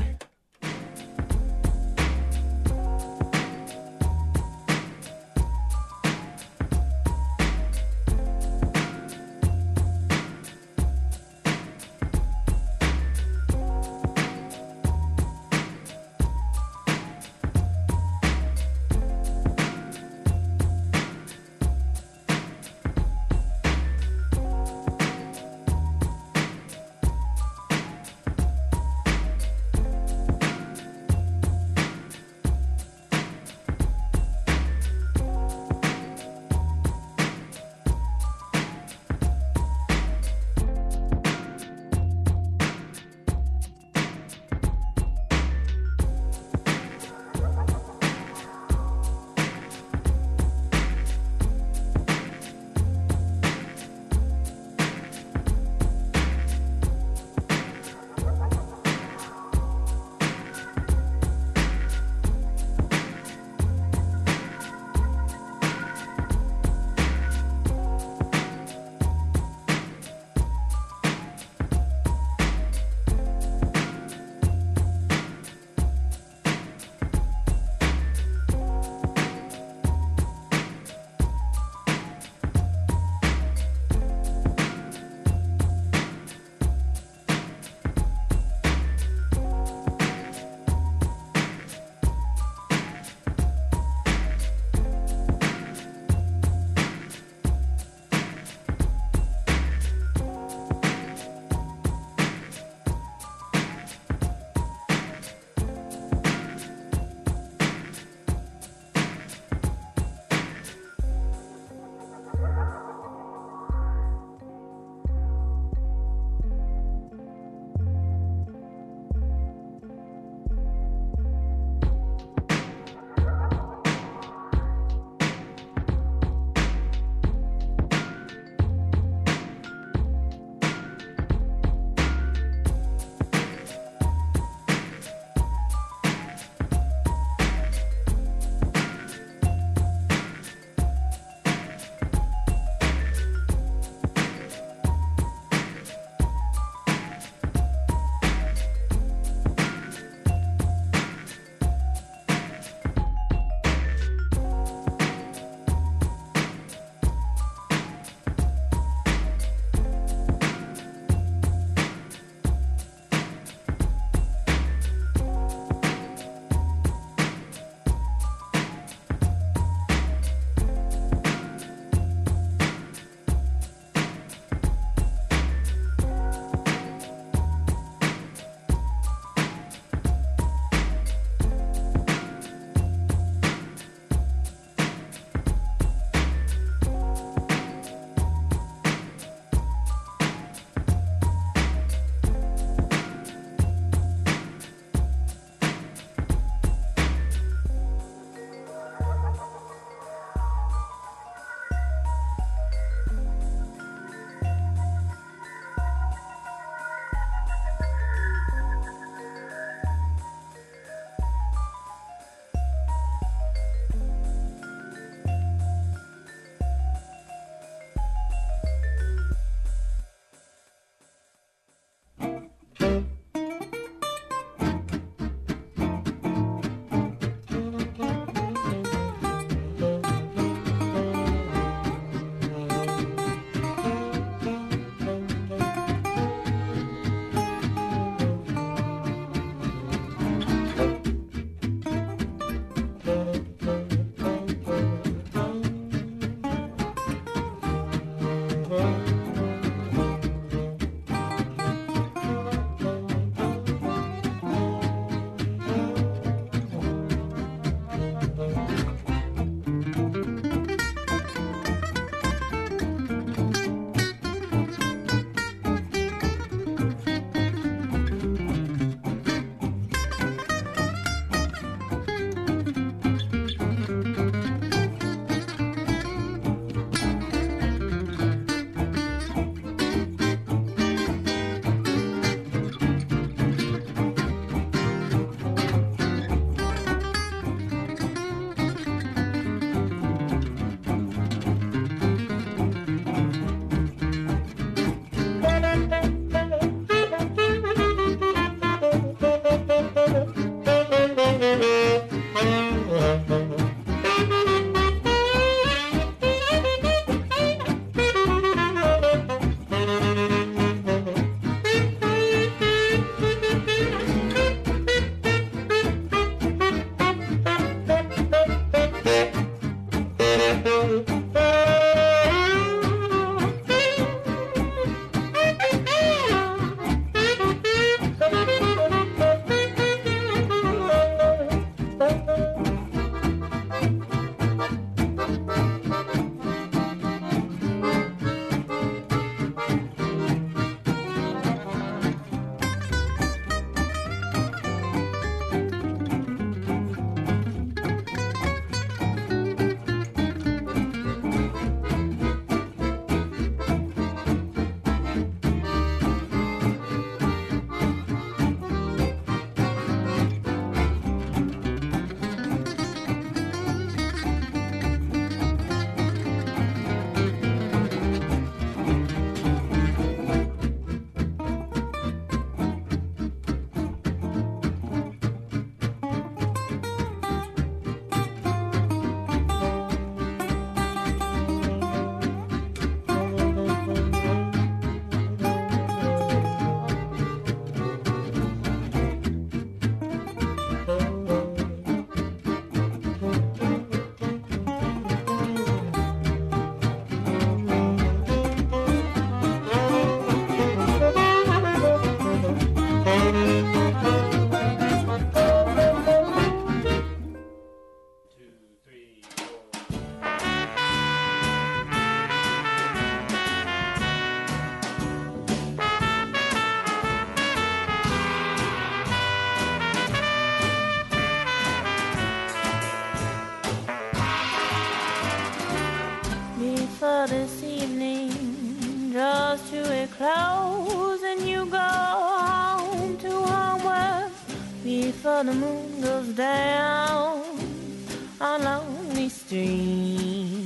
Before this evening draws to a close and you go home to homework, before the moon goes down on lonely stream.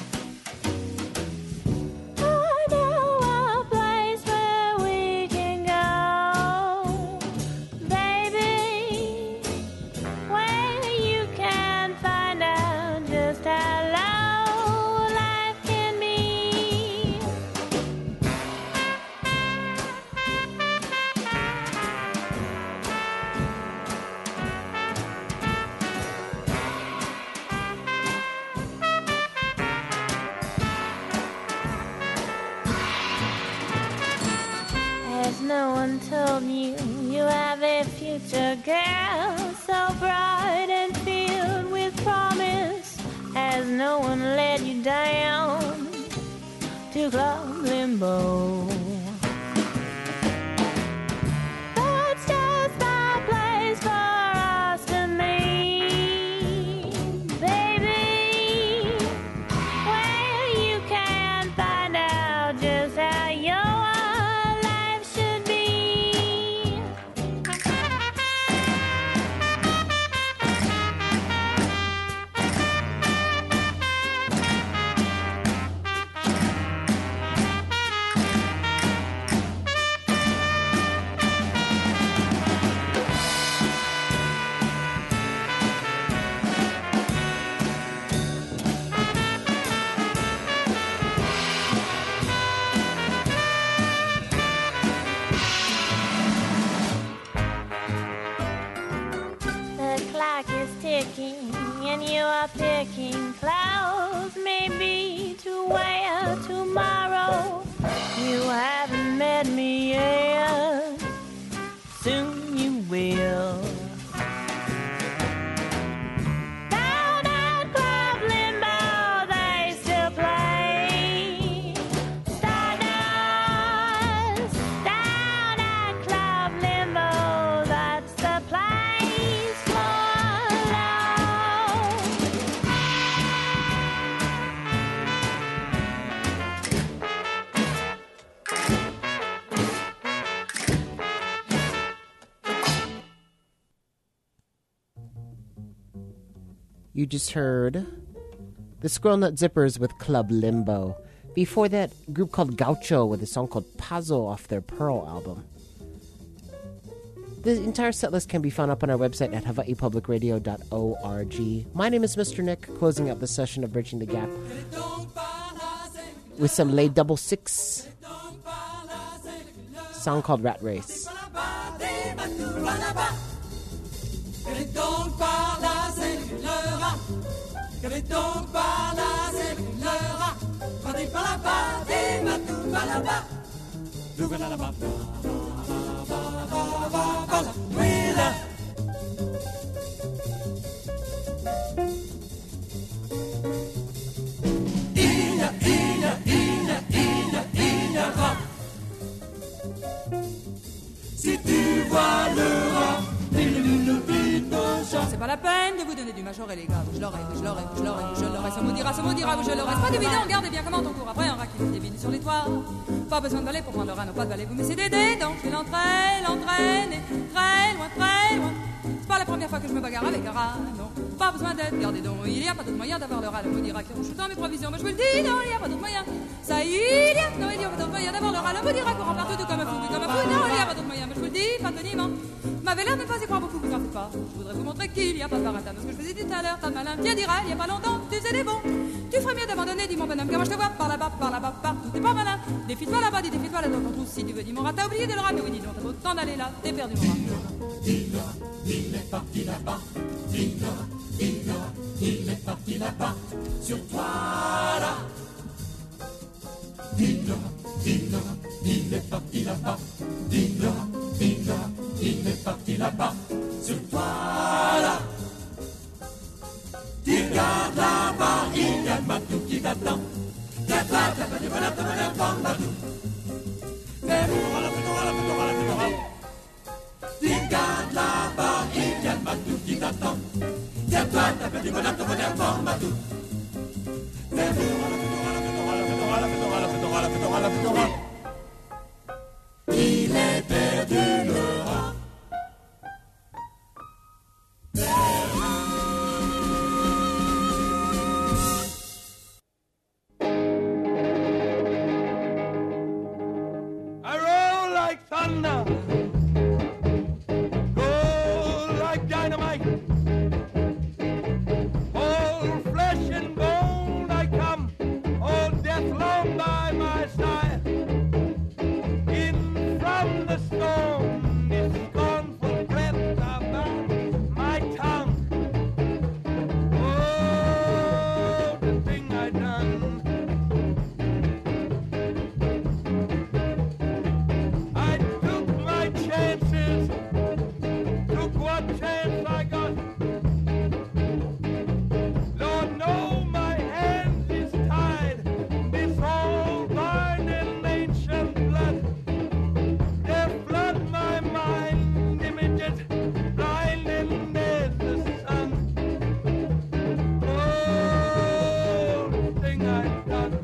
I know a place where we can go, baby, where you can find out just how low life can be. Has no one told you you have a future, girl, so bright and filled with promise? Has no one led you down to Club Limbo? That's just a place for us to meet, baby, where you can find out just how your life should be. The clock is ticking and you are picking clothes, maybe to wear tomorrow. You haven't met me yet, soon you will. Down at Club Limbo they still play Stardust. Down at Club Limbo, that's the place for love. You just heard the Squirrel Nut Zippers with Club Limbo. Before that, a group called Gaucho with a song called Pazo off their Pearl album. The entire set list can be found up on our website at hawaii public radio dot org. My name is Mister Nick, closing out the session of Bridging the Gap with some late double six song called Rat Race. Si tu vois le rat, c'est pas la peine de vous donner du major et les gars. Je l'aurai, je l'aurai, je l'aurai, je l'aurai. Ça maudira, ça maudira, je l'aurai. C'est pas évident, regardez bien comment on court après un rat qui dévine sur les toits. Pas besoin de balai pour prendre le rat, non pas de balai. Vous mettez des dés, donc je l'entraîne, l'entraîne, et très loin, très loin. C'est pas la première fois que je me bagarre avec un rat, non. Pas besoin d'aide, regardez donc, il y a pas d'autre moyen d'avoir le rat. Le maudira qui rouge dans mes provisions, mais je vous le dis, non, il y a pas d'autre moyen. Ça, il y a, non, il y a pas d'autre moyen d'avoir le rat. Le maudira courant partout tout comme un fou, tout comme un fou, non, il y a pas d'autre moyen, mais je vous le dis, pas de niement. M'avait l'air de ne pas y croire beaucoup, vous en faites pas. Je voudrais vous montrer qu'il n'y a pas de baratin. Ce que je faisais tout à l'heure, t'as de malin, tiens, dira, il y a pas longtemps, tu faisais des bons. Tu ferais mieux d'abandonner, dis mon bonhomme, car moi je te vois par là-bas, par là-bas, partout, t'es pas malin. Défie-toi là-bas, dis défie-toi là dans ton trou, si tu veux, dis mon rat, t'as oublié de le rat, mais oui, dis donc, t'as beau t'en aller là, t'es perdu mon rat. Il est parti là-bas, dis-le, dis-le, il est parti là-bas, sur toi là. Dis-le, dis-le, il est parti là-bas, dis-le, dis-le, il parti là-bas, sur toi là. Tu regardes là-bas, il y a Matou qui t'attend. Tiens-toi, t'as pas du bonheur, t'as pas du bonheur, Matou. Fais-moi la fête, la fête, la fête, la fête. Tu regardes là-bas, il y a Matou qui t'attend. Tiens-toi, t'as pas du bonheur, t'as pas du bonheur, Matou. Fais-moi la fête, la fête, la fête, la fête, la fête, la fête. Il est perdu le rat. I roll like thunder, go like dynamite. All flesh and bone I come, all death long by my side. In from the storm, this scornful breath about my tongue. Oh, the thing I done. I took my chances, took what chance I got. Lord, no, my hands is tied, this all bind in ancient blood. They flood my mind, images blinding as the sun. Oh, the thing I've done.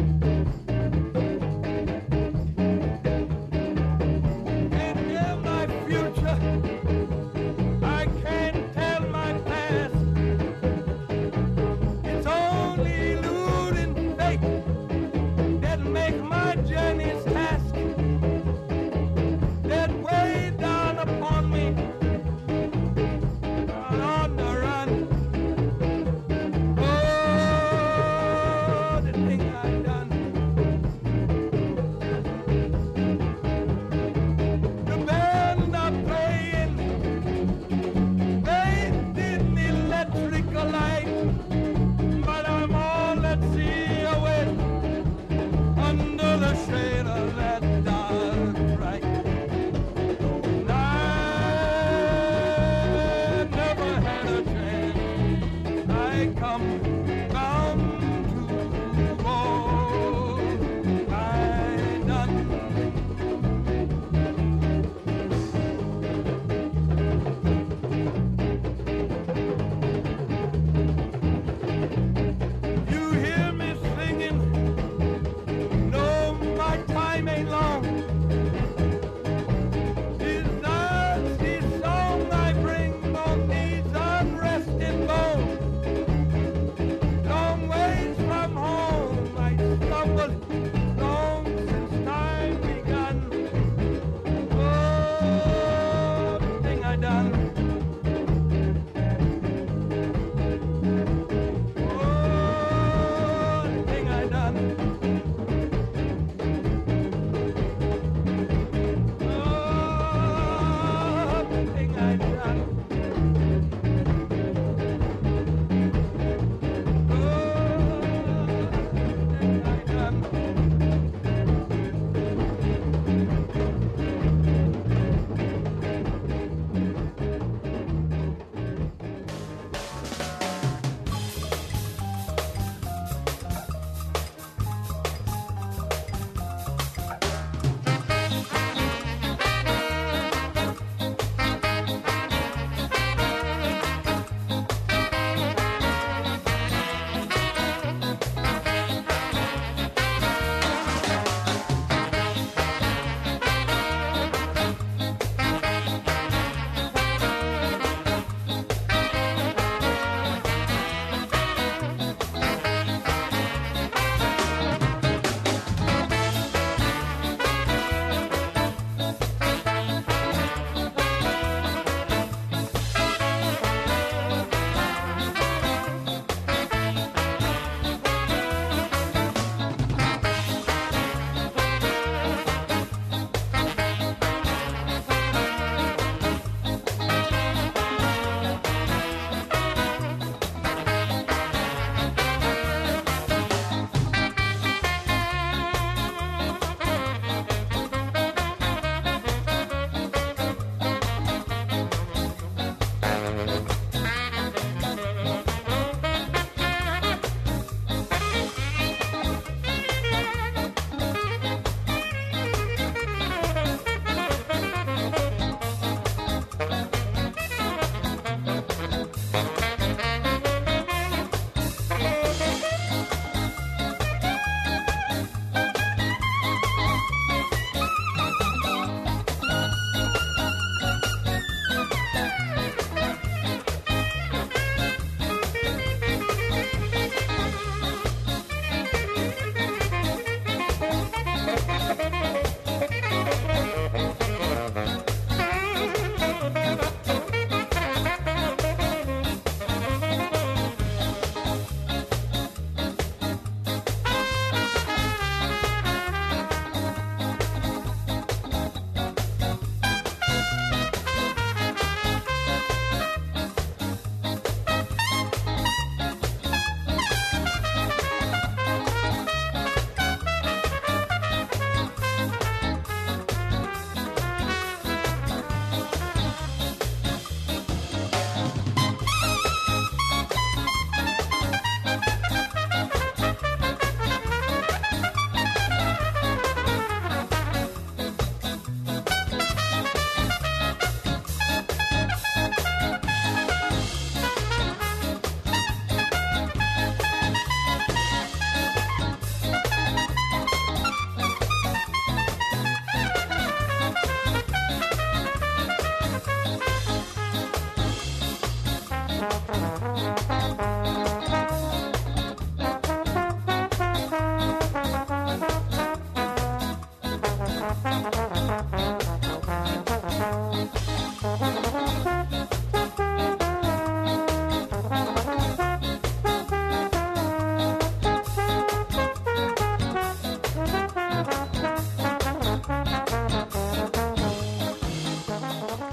Can't tell my future, I can't tell my past. It's only eluding fate that make my journey's task. That way down upon me, I'm on the run. Oh, the thing I done. The band are playing, bathed in electrical light, but I'm all at sea away under the shade of that dark right. I never had a chance. I come bound to all I done. You hear me singing? No, my time ain't long. This dusty song I bring on these unrested bones.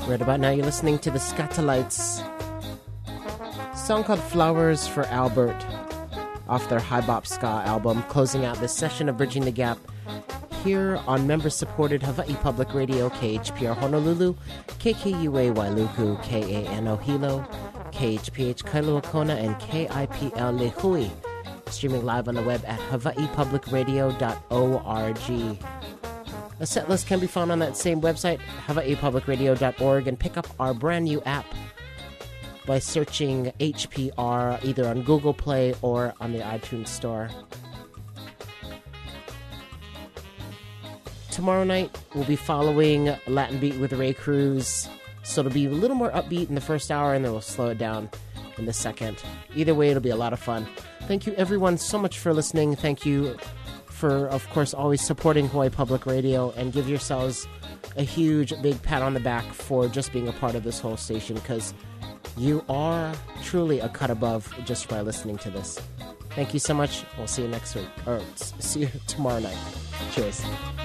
Right about now, you're listening to the Scatolites. Song called Flowers for Albert off their High Bop Ska album, closing out this session of Bridging the Gap here on member-supported Hawaii Public Radio, K H P R Honolulu, K K U A Wailuku, K A N O Hilo, K H P H Kailua Kona, and K I P L Lehui. Streaming live on the web at hawaii public radio dot org. A set list can be found on that same website, hawaii public radio dot org, and pick up our brand new app by searching H P R either on Google Play or on the iTunes Store. Tomorrow night, we'll be following Latin Beat with Ray Cruz, so it'll be a little more upbeat in the first hour, and then we'll slow it down in the second. Either way, it'll be a lot of fun. Thank you, everyone, so much for listening. Thank you for, of course, always supporting Hawaii Public Radio, and give yourselves a huge, big pat on the back for just being a part of this whole station, because you are truly a cut above just by listening to this. Thank you so much. We'll see you next week, or see you tomorrow night. Cheers.